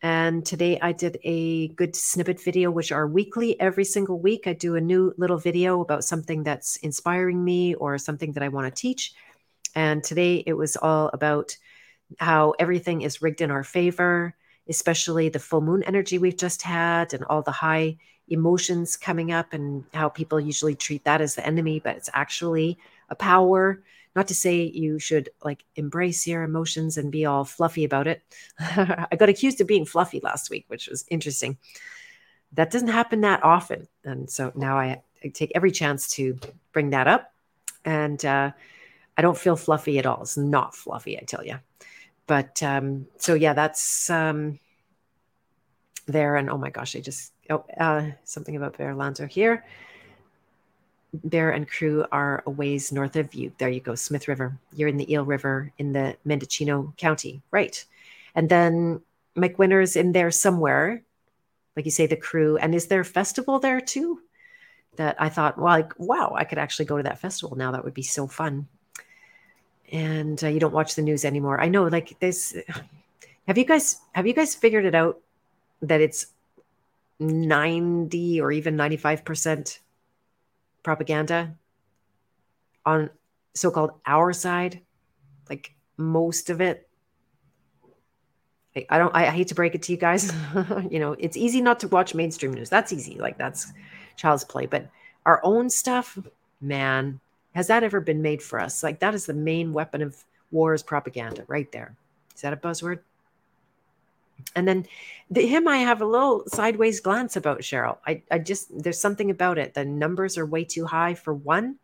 And today I did a good snippet video, which are weekly. Every single week, I do a new little video about something that's inspiring me or something that I want to teach. And today it was all about how everything is rigged in our favor, especially the full moon energy we've just had and all the high emotions coming up, and how people usually treat that as the enemy, but it's actually a power. Not to say you should like embrace your emotions and be all fluffy about it. I got accused of being fluffy last week, which was interesting. That doesn't happen that often. And so now I, I take every chance to bring that up. And uh, I don't feel fluffy at all. It's not fluffy, I tell you. But um, so, yeah, that's um, there. And oh my gosh, I just, oh, uh, something about Bear Lanzo here. Bear and crew are a ways north of you. There you go, Smith River. You're in the Eel River in the Mendocino County, right? And then Mike Winter's in there somewhere, like you say, the crew. And is there a festival there too? That I thought, well, like, wow, I could actually go to that festival now. That would be so fun. And uh, you don't watch the news anymore. I know, like this. Have you guys have you guys figured it out that it's ninety or even ninety-five percent propaganda on so-called our side? Like most of it. I, I don't I, I hate to break it to you guys. You know, it's easy not to watch mainstream news. That's easy. Like that's child's play. But our own stuff, man, has that ever been made for us? Like that is the main weapon of war, is propaganda right there. Is that a buzzword? And then the, him, I have a little sideways glance about, Cheryl. I, I just, there's something about it. The numbers are way too high for one.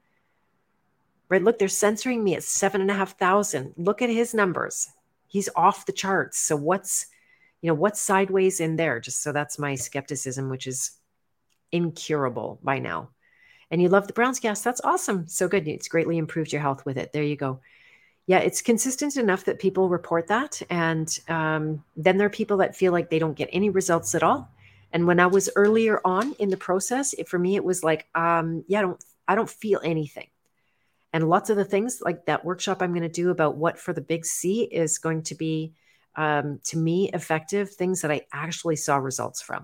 Right? Look, they're censoring me at seven and a half thousand. Look at his numbers. He's off the charts. So what's, you know, what's sideways in there? Just so that's my skepticism, which is incurable by now. And you love the Brown's gas. That's awesome. So good. It's greatly improved your health with it. There you go. Yeah, it's consistent enough that people report that. And um, then there are people that feel like they don't get any results at all. And when I was earlier on in the process, it, for me, it was like, um, yeah, I don't, I don't feel anything. And lots of the things like that workshop I'm going to do about what for the big C is going to be, um, to me, effective things that I actually saw results from.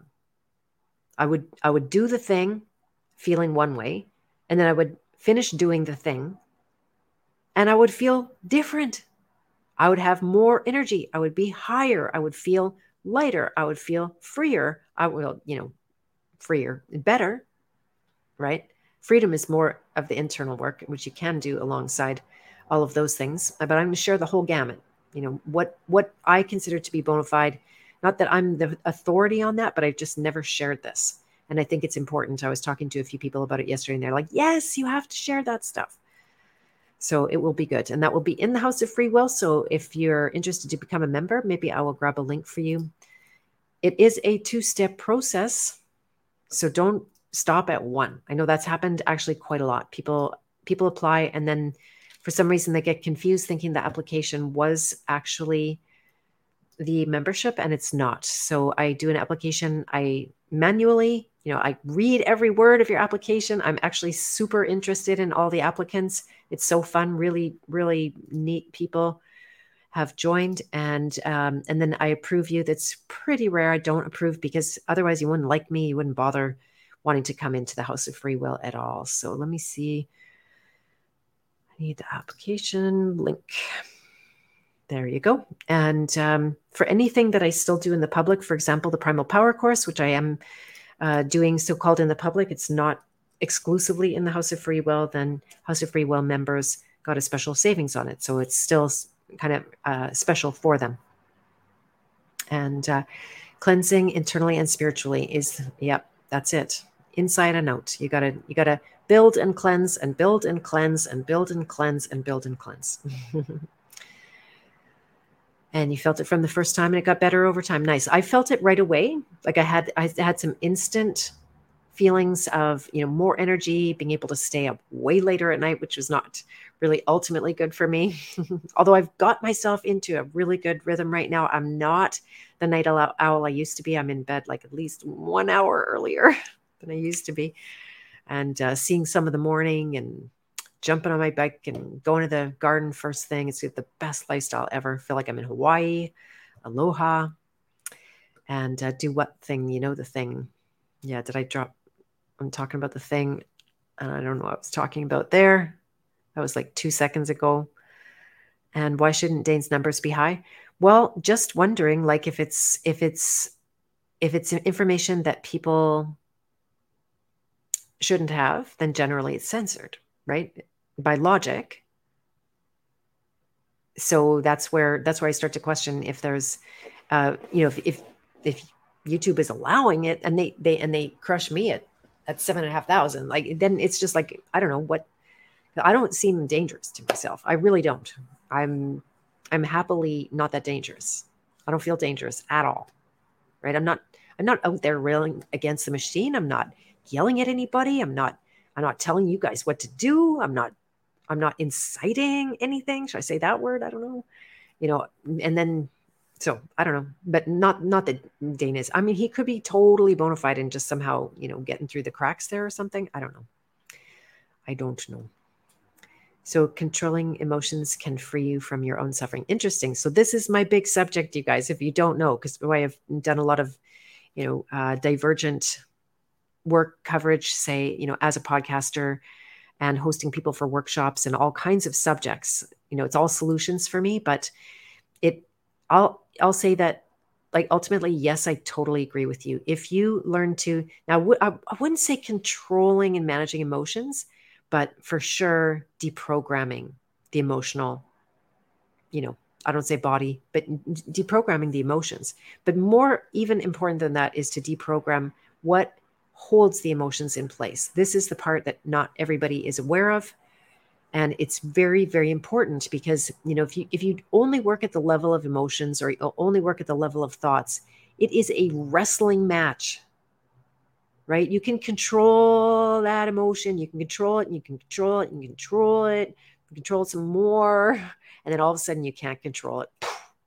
I would, I would do the thing feeling one way, and then I would finish doing the thing and I would feel different. I would have more energy. I would be higher. I would feel lighter. I would feel freer. I will, you know, freer, better, right? Freedom is more of the internal work, which you can do alongside all of those things. But I'm going to share the whole gamut. You know, what what I consider to be bona fide. Not that I'm the authority on that, but I've just never shared this. And I think it's important. I was talking to a few people about it yesterday, and they're like, yes, you have to share that stuff. So it will be good. And that will be in the House of Free Will. So if you're interested to become a member, maybe I will grab a link for you. It is a two-step process. So don't stop at one. I know that's happened actually quite a lot. People people apply, and then for some reason they get confused thinking the application was actually the membership, and it's not. So I do an application. I manually, you know, I read every word of your application. I'm actually super interested in all the applicants. It's so fun. Really, really neat people have joined, and um, and then I approve you. That's pretty rare. I don't approve because otherwise you wouldn't like me. You wouldn't bother wanting to come into the House of Free Will at all. So let me see. I need the application link. There you go. And um, for anything that I still do in the public, for example, the Primal Power course, which I am uh, doing so-called in the public, it's not exclusively in the House of Free Will, then House of Free Will members got a special savings on it. So it's still kind of uh, special for them. And uh, cleansing internally and spiritually is, yep, that's it. Inside and out. You gotta, you gotta build and cleanse and build and cleanse and build and cleanse and build and cleanse. And you felt it from the first time and it got better over time. Nice. I felt it right away. Like I had, I had some instant feelings of, you know, more energy, being able to stay up way later at night, which was not really ultimately good for me. Although I've got myself into a really good rhythm right now. I'm not the night owl I used to be. I'm in bed like at least one hour earlier than I used to be. And uh, seeing some of the morning and jumping on my bike and going to the garden first thing. It's the best lifestyle ever. I feel like I'm in Hawaii. Aloha. and uh, do what thing? You know, the thing. Yeah, did I drop? I'm talking about the thing. And I don't know what I was talking about there. That was like two seconds ago. And why shouldn't Dane's numbers be high? Well, just wondering, like if it's if it's if it's information that people shouldn't have, then generally it's censored, right? By logic. So that's where that's where I start to question if there's, uh, you know, if, if if YouTube is allowing it, and they they and they crush me at at seven and a half thousand, like then it's just like I don't know what. I don't seem dangerous to myself. I really don't. I'm I'm happily not that dangerous. I don't feel dangerous at all. Right? I'm not I'm not out there railing against the machine. I'm not yelling at anybody. I'm not I'm not telling you guys what to do. I'm not I'm not inciting anything. Should I say that word? I don't know. You know, and then so I don't know, but not not that Dane is. I mean, he could be totally bona fide and just somehow, you know, getting through the cracks there or something. I don't know. I don't know. So controlling emotions can free you from your own suffering. Interesting. So this is my big subject, you guys, if you don't know, because I have done a lot of, you know, uh, divergent work coverage, say, you know, as a podcaster and hosting people for workshops and all kinds of subjects. You know, it's all solutions for me, but it, I'll, I'll say that, like, ultimately, yes, I totally agree with you. If you learn to, now, I, I wouldn't say controlling and managing emotions, but for sure, deprogramming the emotional, you know, I don't say body, but deprogramming the emotions. But more even important than that is to deprogram what holds the emotions in place. This is the part that not everybody is aware of. And it's very, very important because, you know, if you if you only work at the level of emotions or only work at the level of thoughts, it is a wrestling match, right? You can control that emotion. You can control it and you can control it and you can control it. You control it some more. And then all of a sudden you can't control it.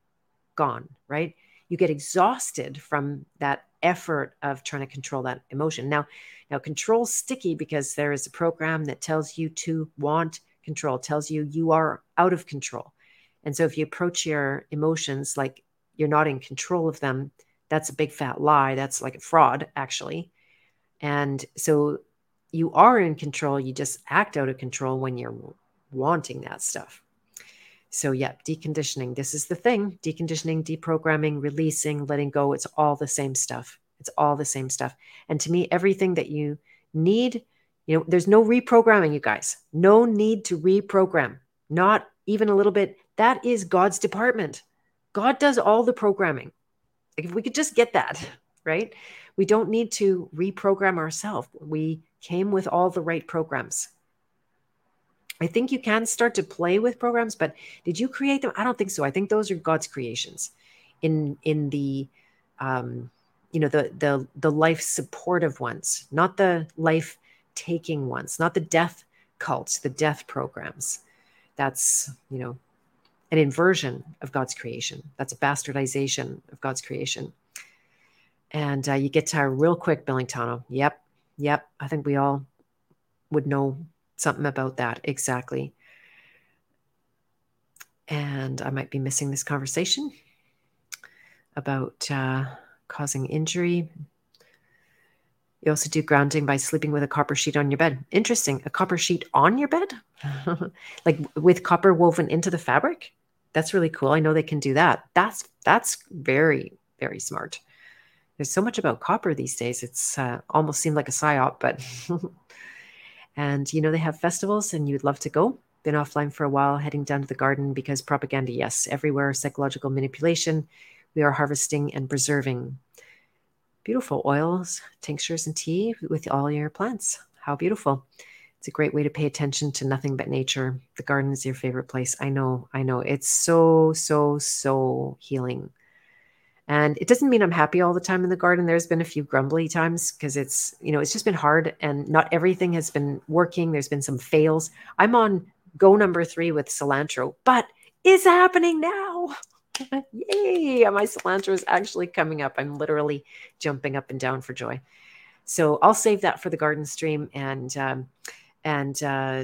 Gone, right? You get exhausted from that effort of trying to control that emotion. Now, now control's sticky because there is a program that tells you to want control, tells you you are out of control. And so if you approach your emotions like you're not in control of them, that's a big fat lie. That's like a fraud, actually. And so you are in control. You just act out of control when you're wanting that stuff. So yeah, deconditioning. This is the thing. Deconditioning, deprogramming, releasing, letting go. It's all the same stuff. It's all the same stuff. And to me, everything that you need, you know, there's no reprogramming, you guys. No need to reprogram. Not even a little bit. That is God's department. God does all the programming. Like if we could just get that, right? We don't need to reprogram ourselves. We came with all the right programs. I think you can start to play with programs, but did you create them? I don't think so. I think those are God's creations in in the um, you know, the the the life supportive ones, not the life taking ones, not the death cults, the death programs. That's, you know, an inversion of God's creation. That's a bastardization of God's creation. And uh, you get to real quick, Billingtano. Yep. Yep. I think we all would know something about that. Exactly. And I might be missing this conversation about uh, causing injury. You also do grounding by sleeping with a copper sheet on your bed. Interesting. A copper sheet on your bed? Like with copper woven into the fabric? That's really cool. I know they can do that. That's that's very, very smart. There's so much about copper these days. It's uh, almost seemed like a psyop, but and you know, they have festivals and you'd love to go. Been offline for a while, heading down to the garden because propaganda, yes, everywhere, psychological manipulation. We are harvesting and preserving beautiful oils, tinctures, and tea with all your plants. How beautiful. It's a great way to pay attention to nothing but nature. The garden is your favorite place. I know, I know. It's so, so, so healing. And it doesn't mean I'm happy all the time in the garden. There's been a few grumbly times because it's, you know, it's just been hard and not everything has been working. There's been some fails. I'm on go number three with cilantro, but it's happening now. Yay. My cilantro is actually coming up. I'm literally jumping up and down for joy. So I'll save that for the garden stream. And, um, and, uh,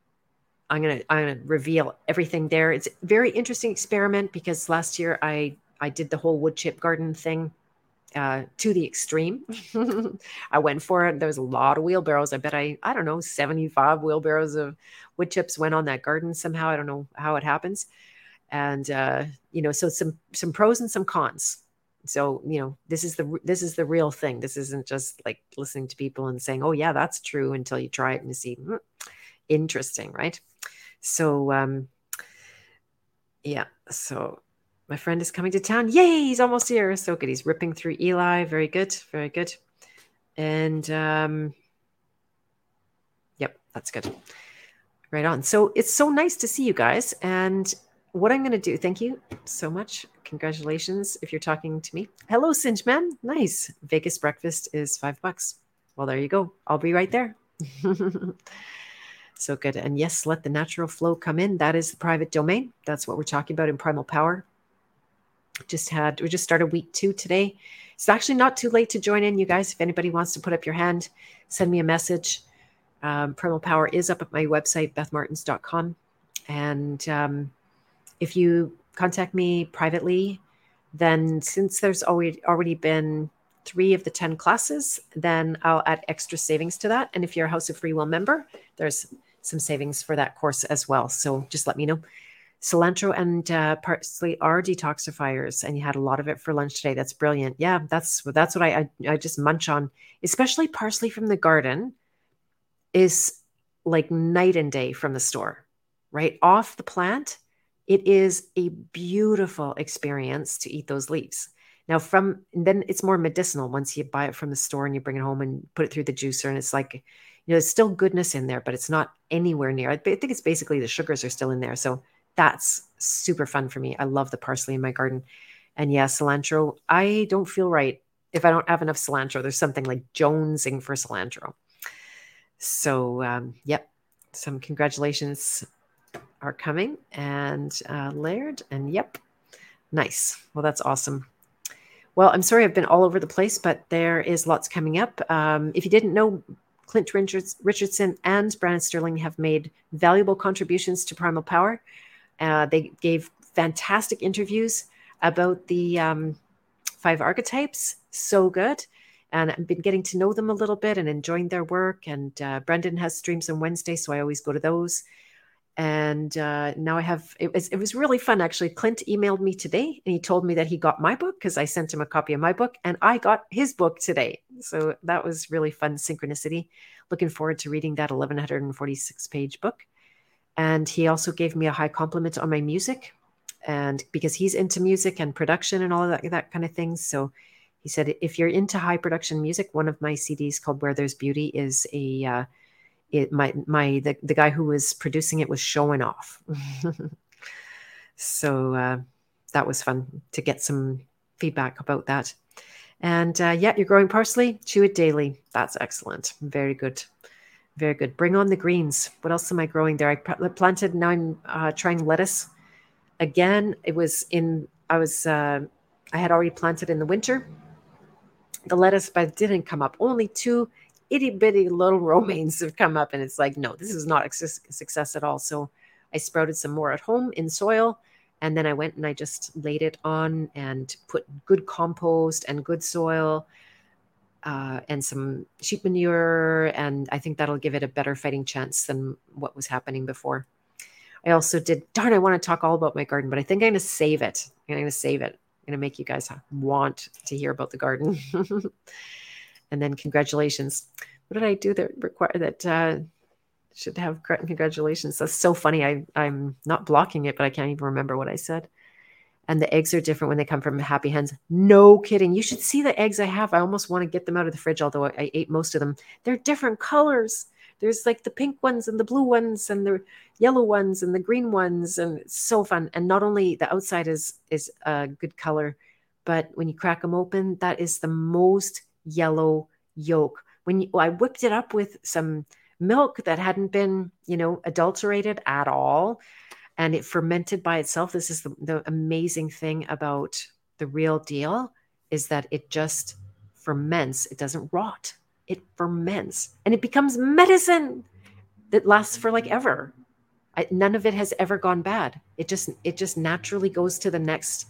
I'm going to, I'm going to reveal everything there. It's a very interesting experiment because last year I I did the whole wood chip garden thing uh, to the extreme. I went for it. There was a lot of wheelbarrows. I bet I, I don't know, seventy-five wheelbarrows of wood chips went on that garden somehow. I don't know how it happens. And, uh, you know, so some, some pros and some cons. So, you know, this is the, this is the real thing. This isn't just like listening to people and saying, oh yeah, that's true, until you try it and you see, hmm, interesting. Right. So, um, yeah. So my friend is coming to town. Yay. He's almost here. So good. He's ripping through Eli. Very good. Very good. And, um, yep, that's good. Right on. So it's so nice to see you guys. And what I'm going to do, thank you so much. Congratulations if you're talking to me. Hello, Singe Man. Nice. Vegas breakfast is five bucks. Well, there you go. I'll be right there. So good. And yes, let the natural flow come in. That is the private domain. That's what we're talking about in Primal Power. Just had, we just started week two today. It's actually not too late to join in, you guys. If anybody wants to put up your hand, send me a message. Um, Primal Power is up at my website, beth martins dot com. And um, if you contact me privately, then since there's already, already been three of the ten classes, then I'll add extra savings to that. And if you're a House of Free Will member, there's some savings for that course as well. So just let me know. Cilantro and uh, parsley are detoxifiers, and you had a lot of it for lunch today. That's brilliant. Yeah, that's that's what I, I I just munch on, especially parsley from the garden is like night and day from the store, right? Off the plant, it is a beautiful experience to eat those leaves. Now from, and then it's more medicinal once you buy it from the store and you bring it home and put it through the juicer, and it's like, you know, there's still goodness in there, but it's not anywhere near. I think it's basically the sugars are still in there. So that's super fun for me. I love the parsley in my garden. And yeah, cilantro, I don't feel right if I don't have enough cilantro. There's something like jonesing for cilantro. So, um, yep, some congratulations are coming, and uh, Laird, and yep, nice. Well, that's awesome. Well, I'm sorry I've been all over the place, but there is lots coming up. Um, if you didn't know, Clint Richards, Richardson and Brandon Sterling have made valuable contributions to Primal Power. Uh, they gave fantastic interviews about the um, five archetypes. So good. And I've been getting to know them a little bit and enjoying their work. And uh, Brendan has streams on Wednesday, so I always go to those. And uh, now I have, it was, it was really fun, actually. Clint emailed me today, and he told me that he got my book because I sent him a copy of my book, and I got his book today. So that was really fun synchronicity. Looking forward to reading that eleven forty-six page book. And he also gave me a high compliment on my music, and because he's into music and production and all of that, that kind of thing. So he said, if you're into high production music, one of my C Ds called Where There's Beauty is a, uh, it, my, my, the, the guy who was producing it was showing off. So uh, that was fun to get some feedback about that. And uh, yeah, you're growing parsley, chew it daily. That's excellent. Very good. Very good. Bring on the greens. What else am I growing there? I planted, now I'm uh, trying lettuce again. It was in, I was, uh, I had already planted in the winter the lettuce, but it didn't come up. Only two itty bitty little romaines have come up, and it's like, no, this is not a success at all. So I sprouted some more at home in soil, and then I went and I just laid it on and put good compost and good soil uh, and some sheep manure, and I think that'll give it a better fighting chance than what was happening before. I also did, darn, I want to talk all about my garden, but I think I'm going to save it. I'm going to save it. I'm going to make you guys want to hear about the garden. And then congratulations. What did I do that require that uh, should have congratulations? That's so funny. I, I'm not blocking it, but I can't even remember what I said. And the eggs are different when they come from Happy Hens. No kidding. You should see the eggs I have. I almost want to get them out of the fridge, although I, I ate most of them. They're different colors. There's like the pink ones and the blue ones and the yellow ones and the green ones. And it's so fun. And not only the outside is, is a good color, but when you crack them open, that is the most yellow yolk. When you, I whipped it up with some milk that hadn't been, you know, adulterated at all, and it fermented by itself. This is the, the amazing thing about the real deal, is that it just ferments. It doesn't rot. It ferments, and it becomes medicine that lasts for like ever. I, none of it has ever gone bad. It just, it just naturally goes to the next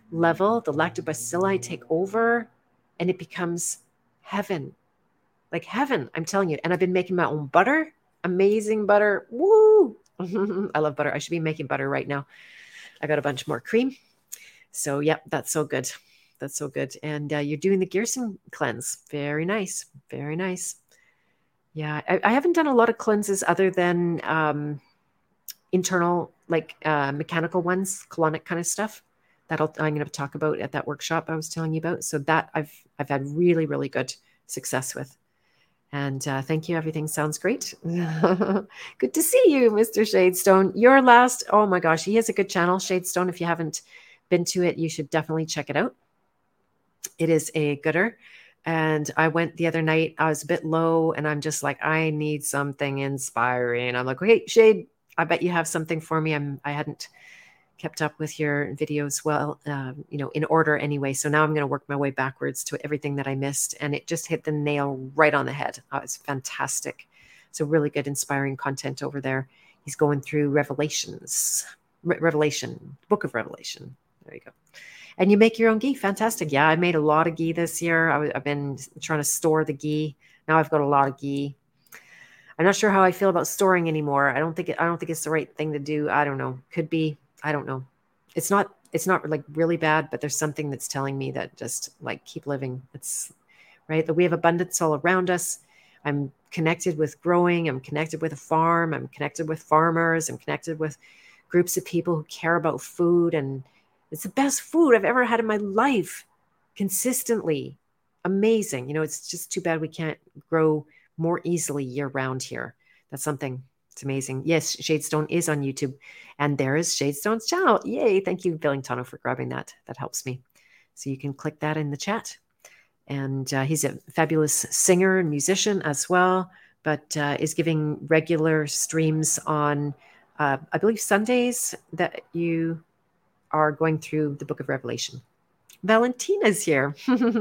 level, the lactobacilli take over and it becomes heaven. Like heaven, I'm telling you. And I've been making my own butter. Amazing butter. Woo! I love butter. I should be making butter right now. I got a bunch more cream. So, yep, that's so good. That's so good. And uh, you're doing the Gerson cleanse. Very nice. Very nice. Yeah, I, I haven't done a lot of cleanses other than um, internal, like uh, mechanical ones, colonic kind of stuff. That I'm going to talk about at that workshop I was telling you about. So that I've I've had really, really good success with. And uh, thank you. Everything sounds great. Good to see you, Mister Shadestone. Your last, oh my gosh, he has a good channel, Shadestone. If you haven't been to it, you should definitely check it out. It is a gooder. And I went the other night, I was a bit low and I'm just like, I need something inspiring. I'm like, okay, Shade, I bet you have something for me. I'm, I hadn't kept up with your videos well, um, you know, in order anyway. So now I'm going to work my way backwards to everything that I missed. And it just hit the nail right on the head. Oh, it's fantastic. So really good, inspiring content over there. He's going through Revelations, Re- Revelation, Book of Revelation. There you go. And you make your own ghee. Fantastic. Yeah, I made a lot of ghee this year. I w- I've been trying to store the ghee. Now I've got a lot of ghee. I'm not sure how I feel about storing anymore. I don't think it, I don't think it's the right thing to do. I don't know. Could be. I don't know. It's not, it's not like really bad, but there's something that's telling me that just like keep living. It's right. That we have abundance all around us. I'm connected with growing. I'm connected with a farm. I'm connected with farmers. I'm connected with groups of people who care about food. And it's the best food I've ever had in my life. Consistently. Amazing. You know, it's just too bad we can't grow more easily year round here. That's something. It's amazing. Yes, Shadestone is on YouTube. And there is Shadestone's channel. Yay. Thank you, Billingtano, for grabbing that. That helps me. So you can click that in the chat. And uh, he's a fabulous singer and musician as well, but uh, is giving regular streams on, uh, I believe, Sundays that you are going through the Book of Revelation. Valentina's here.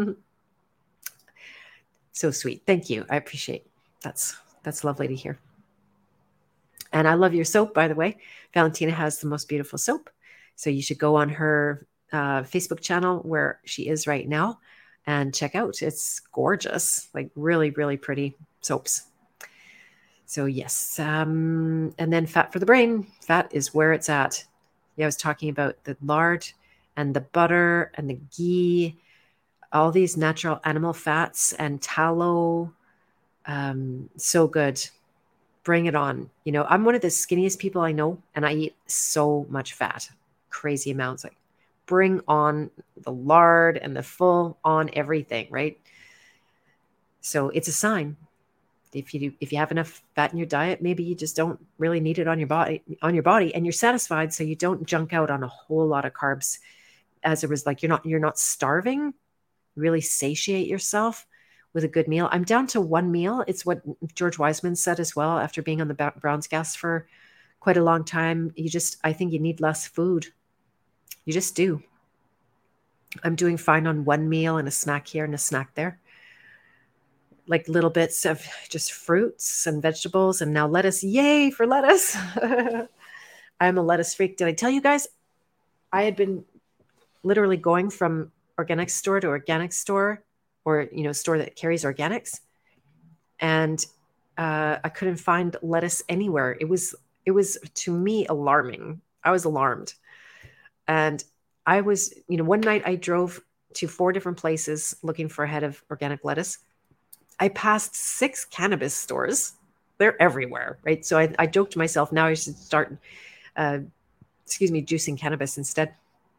So sweet. Thank you. I appreciate it. That's that's lovely to hear. And I love your soap, by the way. Valentina has the most beautiful soap. So you should go on her uh, Facebook channel where she is right now and check out. It's gorgeous, like really, really pretty soaps. So yes. Um, and then fat for the brain. Fat is where it's at. Yeah, I was talking about the lard and the butter and the ghee, all these natural animal fats and tallow. Um, so good. Bring it on. You know, I'm one of the skinniest people I know, and I eat so much fat, crazy amounts. Like, bring on the lard and the full on everything, right? So it's a sign. If you do, if you have enough fat in your diet, maybe you just don't really need it on your body, on your body, and you're satisfied, so you don't junk out on a whole lot of carbs. As it was like you're not you're not starving. Really satiate yourself with a good meal. I'm down to one meal. It's what George Wiseman said as well after being on the Browns gas for quite a long time. You just, I think you need less food. You just do. I'm doing fine on one meal and a snack here and a snack there. Like little bits of just fruits and vegetables and now lettuce. Yay for lettuce. I'm a lettuce freak. Did I tell you guys? I had been literally going from organic store to organic store or, you know, store that carries organics. And uh, I couldn't find lettuce anywhere. It was, it was to me alarming. I was alarmed. And I was, you know, one night I drove to four different places looking for a head of organic lettuce. I passed six cannabis stores. They're everywhere, right? So I, I joked to myself, now I should start, uh, excuse me, juicing cannabis instead.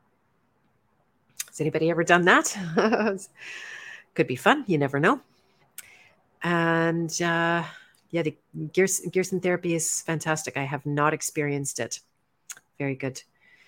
Has anybody ever done that? Could be fun. You never know. And uh, yeah, the Gerson, Gerson therapy is fantastic. I have not experienced it. Very good.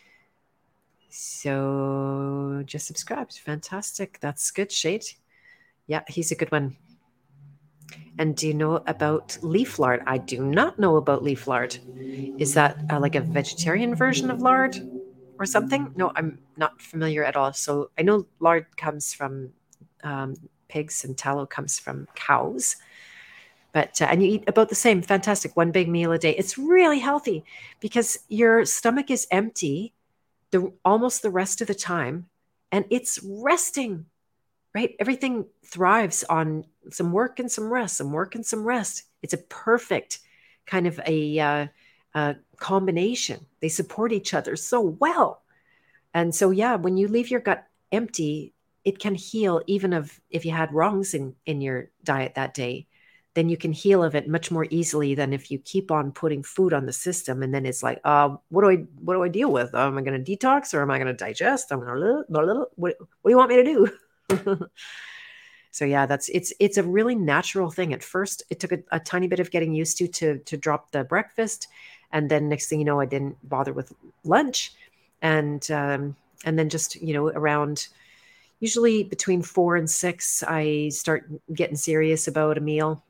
So just subscribe. Fantastic. That's good, Shade. Yeah, he's a good one. And do you know about leaf lard? I do not know about leaf lard. Is that uh, like a vegetarian version of lard or something? No, I'm not familiar at all. So I know lard comes from um, pigs and tallow comes from cows. But uh, and you eat about the same. Fantastic. One big meal a day. It's really healthy because your stomach is empty the almost the rest of the time. and it's resting, right? Everything thrives on some work and some rest, some work and some rest. It's a perfect kind of a, uh, a combination. They support each other so well. And so, yeah, when you leave your gut empty, it can heal even of if you had wrongs in, in your diet that day, then you can heal of it much more easily than if you keep on putting food on the system. And then it's like, uh, what do I, what do I deal with? Am I going to detox or am I going to digest? I'm going to, what, what do you want me to do? So yeah, that's, it's, it's a really natural thing. At first it took a, a tiny bit of getting used to, to, to drop the breakfast. And then next thing you know, I didn't bother with lunch. And, um, and then just, you know, around usually between four and six, I start getting serious about a meal.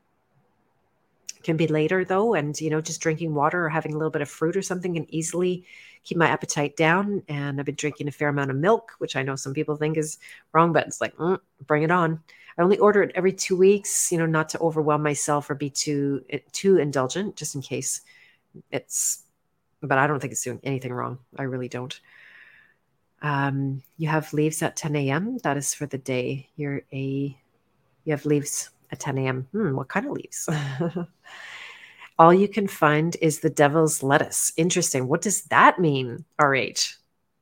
It can be later though. And, you know, just drinking water or having a little bit of fruit or something can easily keep my appetite down. And I've been drinking a fair amount of milk, which I know some people think is wrong, but it's like, mm, bring it on. I only order it every two weeks, you know, not to overwhelm myself or be too, too indulgent, just in case it's, but I don't think it's doing anything wrong. I really don't. Um, you have leaves at ten a.m. That is for the day. You're a, you have leaves at ten a.m. Hmm, what kind of leaves? All you can find is the devil's lettuce. Interesting. What does that mean, R H?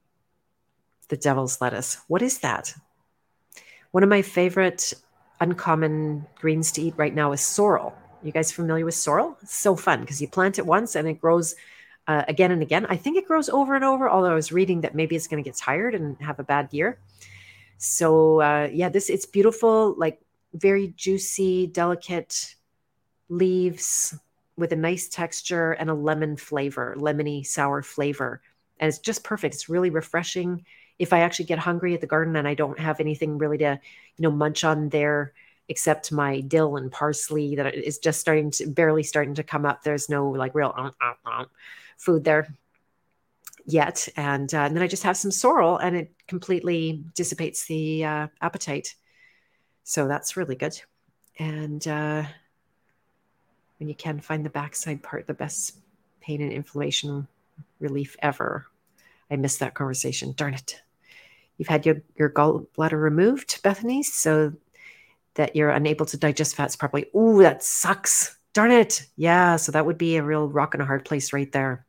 The devil's lettuce. What is that? One of my favorite uncommon greens to eat right now is sorrel. You guys familiar with sorrel? It's so fun because you plant it once and it grows uh, again and again. I think it grows over and over, although I was reading that maybe it's going to get tired and have a bad year. So uh, yeah, this, it's beautiful, like very juicy, delicate leaves with a nice texture and a lemon flavor, lemony sour flavor. And it's just perfect. It's really refreshing. If I actually get hungry at the garden and I don't have anything really to, you know, munch on there, except my dill and parsley that is just starting to, barely starting to come up. There's no like real uh, uh, uh, food there yet. And, uh, and then I just have some sorrel and it completely dissipates the uh, appetite. So that's really good. And uh, when you can find the backside part, the best pain and inflammation relief ever. I missed that conversation. Darn it. You've had your, your gallbladder removed, Bethany, so that you're unable to digest fats properly. Ooh, that sucks. Darn it. Yeah, so that would be a real rock and a hard place right there.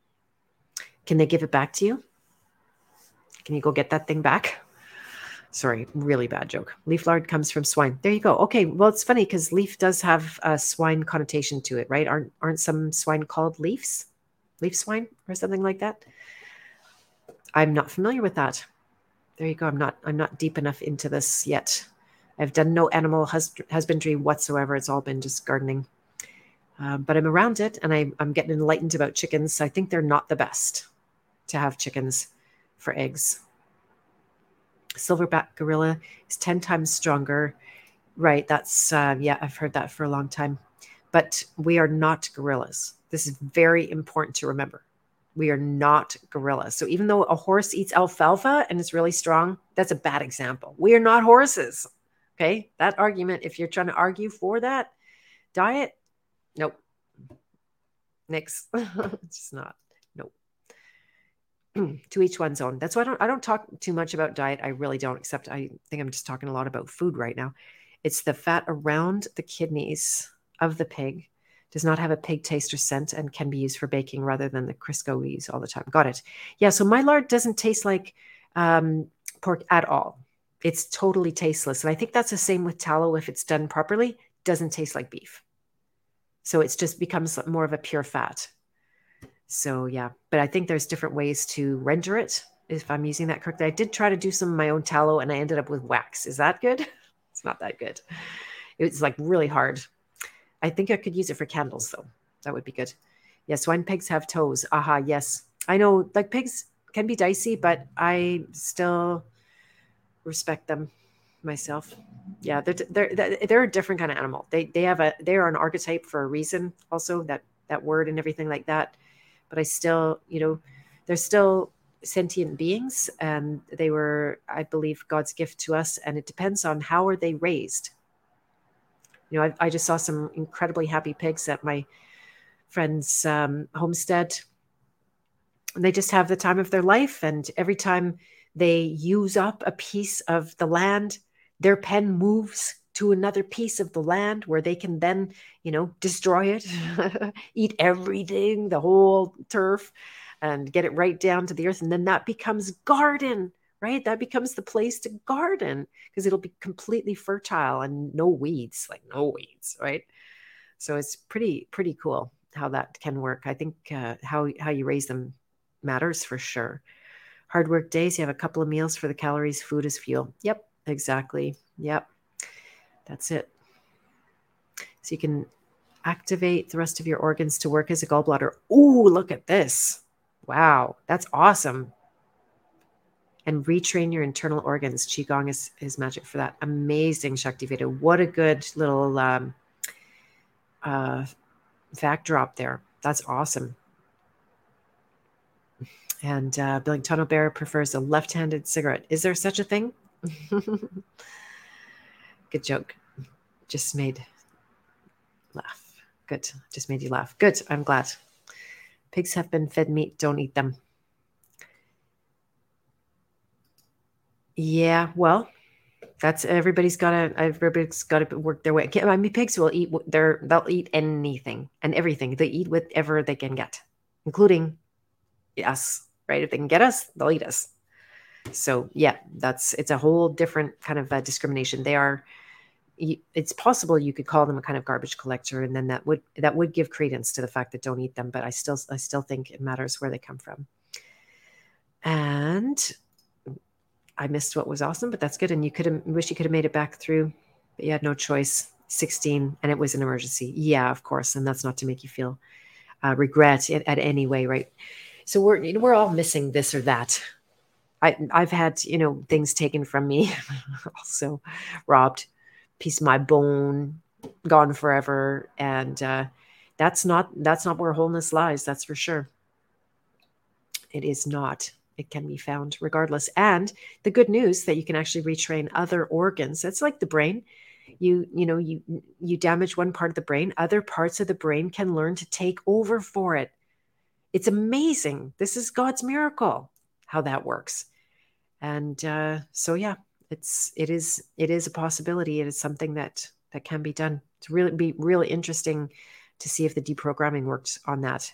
Can they give it back to you? Can you go get that thing back? Sorry, really bad joke. Leaf lard comes from swine. There you go. Okay, well, it's funny because leaf does have a swine connotation to it, right? Aren't aren't some swine called leafs? Leaf swine or something like that? I'm not familiar with that. There you go. I'm not I'm not deep enough into this yet. I've done no animal hus- husbandry whatsoever. It's all been just gardening. Um, but I'm around it and I, I'm getting enlightened about chickens. I think they're not the best to have chickens for eggs. Silverback gorilla is ten times stronger. Right. That's, uh, yeah, I've heard that for a long time. But we are not gorillas. This is very important to remember. We are not gorillas. So even though a horse eats alfalfa and is really strong, that's a bad example. We are not horses. Okay. That argument, if you're trying to argue for that diet, nope. Nix. It's just not. Nope. To each one's own. That's why I don't, I don't talk too much about diet. I really don't, except I think I'm just talking a lot about food right now. It's the fat around the kidneys of the pig. Does not have a pig taste or scent and can be used for baking rather than the Crisco we use all the time. Got it. Yeah, so my lard doesn't taste like um, pork at all. It's totally tasteless. And I think that's the same with tallow if it's done properly. Doesn't taste like beef. So it just becomes more of a pure fat. So yeah, but I think there's different ways to render it if I'm using that correctly. I did try to do some of my own tallow and I ended up with wax. Is that good? It's not that good. It's like really hard. I think I could use it for candles though. That would be good. Yes, swine pigs have toes. Aha, yes. I know like pigs can be dicey, but I still respect them myself. Yeah, they're, they're, they're a different kind of animal. They they have a, they are an archetype for a reason also, that, that word and everything like that. But I still, you know, they're still sentient beings and they were, I believe, God's gift to us. And it depends on how are they raised. You know, I, I just saw some incredibly happy pigs at my friend's um, homestead. And they just have the time of their life. And every time they use up a piece of the land, their pen moves to another piece of the land where they can then, you know, destroy it, eat everything, the whole turf, and get it right down to the earth. And then that becomes garden, right? That becomes the place to garden because it'll be completely fertile and no weeds, like no weeds, right? So it's pretty, pretty cool how that can work. I think uh, how, how you raise them matters for sure. Hard work days, you have a couple of meals for the calories, food is fuel. Yep, exactly. Yep, that's it. So you can activate the rest of your organs to work as a gallbladder. Ooh, look at this. Wow, that's awesome. And retrain your internal organs. Qigong is, is magic for that. Amazing, Shaktiveda. What a good little um, uh, fact drop there. That's awesome. And uh, Billing Tunnel Bear prefers a left-handed cigarette. Is there such a thing? Good joke. Just made laugh. Good. Just made you laugh. Good. I'm glad. Pigs have been fed meat. Don't eat them. Yeah. Well, that's everybody's got to. Everybody's got to work their way. I mean, pigs will eat. They're they'll eat anything and everything. They eat whatever they can get, including us. Right? If they can get us, they'll eat us. So yeah, that's it's a whole different kind of uh, discrimination. They are. It's possible you could call them a kind of garbage collector, and then that would that would give credence to the fact that don't eat them. But I still I still think it matters where they come from. And I missed what was awesome, but that's good. And you could have wish you could have made it back through, but you had no choice. sixteen, and it was an emergency. Yeah, of course, and that's not to make you feel uh, regret at, at any way, right? So we're you know, we're all missing this or that. I I've had you know things taken from me, also robbed. Piece of my bone gone forever, and uh, that's not that's not where wholeness lies. That's for sure. It is not. It can be found regardless. And the good news that you can actually retrain other organs. That's like the brain. You you know you you damage one part of the brain, other parts of the brain can learn to take over for it. It's amazing. This is God's miracle. How that works. And uh, so yeah. It's it is it is a possibility. It is something that that can be done. It's really be really interesting to see if the deprogramming works on that.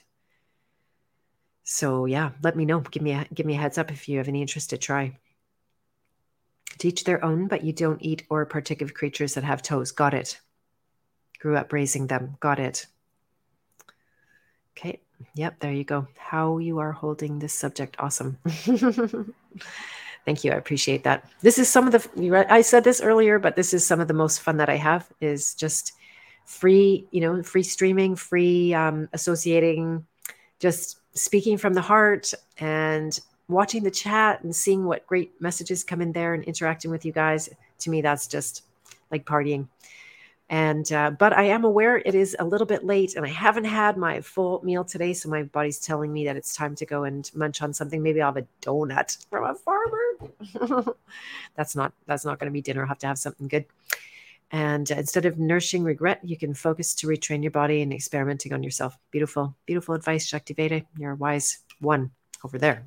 So yeah, let me know. Give me a give me a heads up if you have any interest to try. Teach their own, but you don't eat or partake of creatures that have toes. Got it. Grew up raising them. Got it. Okay. Yep. There you go. How you are holding this subject. Awesome. Thank you. I appreciate that. This is some of the, I said this earlier, but this is some of the most fun that I have is just free, you know, free streaming, free um, associating, just speaking from the heart and watching the chat and seeing what great messages come in there and interacting with you guys. To me, that's just like partying. And, uh, but I am aware it is a little bit late and I haven't had my full meal today. So my body's telling me that it's time to go and munch on something. Maybe I'll have a donut from a farmer. that's not, that's not going to be dinner. I'll have to have something good. And uh, instead of nourishing regret, you can focus to retrain your body and experimenting on yourself. Beautiful, beautiful advice, Shaktiveda. You're a wise one over there.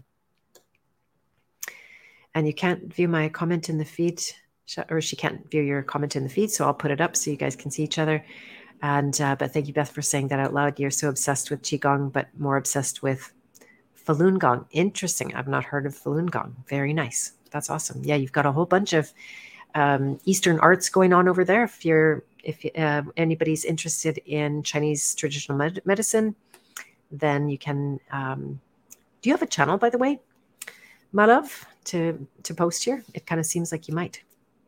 And you can't view my comment in the feed, or she can't view your comment in the feed, so I'll put it up so you guys can see each other. And uh, but thank you, Beth, for saying that out loud. You're so obsessed with Qigong, but more obsessed with Falun Gong. Interesting. I've not heard of Falun Gong. Very nice. That's awesome. Yeah, you've got a whole bunch of um, Eastern arts going on over there. If you're, if uh, anybody's interested in Chinese traditional med- medicine, then you can. Um, do you have a channel, by the way, my love, to to post here? It kind of seems like you might.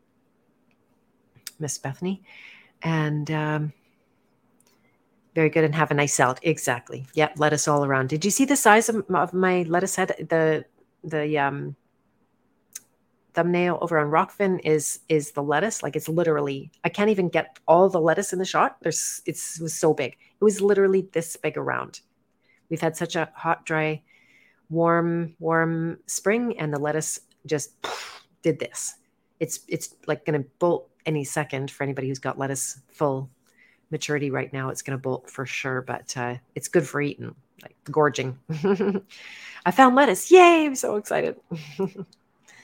Miss Bethany, and um, very good. And have a nice salad. Exactly. Yeah, lettuce all around. Did you see the size of, of my lettuce head? The the um, thumbnail over on Rockfin is is the lettuce. Like it's literally. I can't even get all the lettuce in the shot. There's it's it was so big. It was literally this big around. We've had such a hot, dry, warm, warm spring, and the lettuce just poof, did this. It's it's like going to bolt any second for anybody who's got lettuce full maturity right now. It's going to bolt for sure, but uh, it's good for eating, like gorging. I found lettuce. Yay. I'm so excited.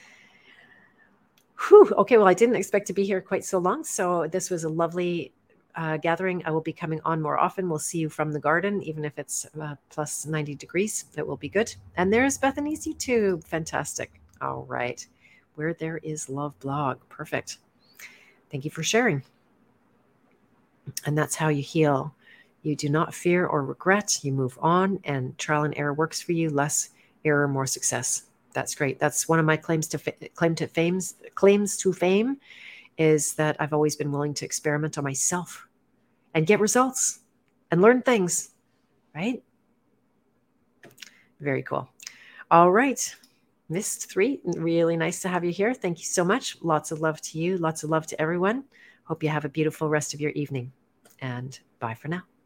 Whew, okay, well, I didn't expect to be here quite so long. So this was a lovely uh, gathering. I will be coming on more often. We'll see you from the garden, even if it's uh, plus ninety degrees. It will be good. And there's Bethany's YouTube. Fantastic. All right. Where there is love blog. Perfect. Thank you for sharing. And that's how you heal. You do not fear or regret. You move on, and trial and error works for you. Less error, more success. That's great. That's one of my claims to fa- claim to fame's claims to fame is that I've always been willing to experiment on myself and get results and learn things, right? Very cool. All right. Missed three. Really nice to have you here. Thank you so much. Lots of love to you. Lots of love to everyone. Hope you have a beautiful rest of your evening. And bye for now.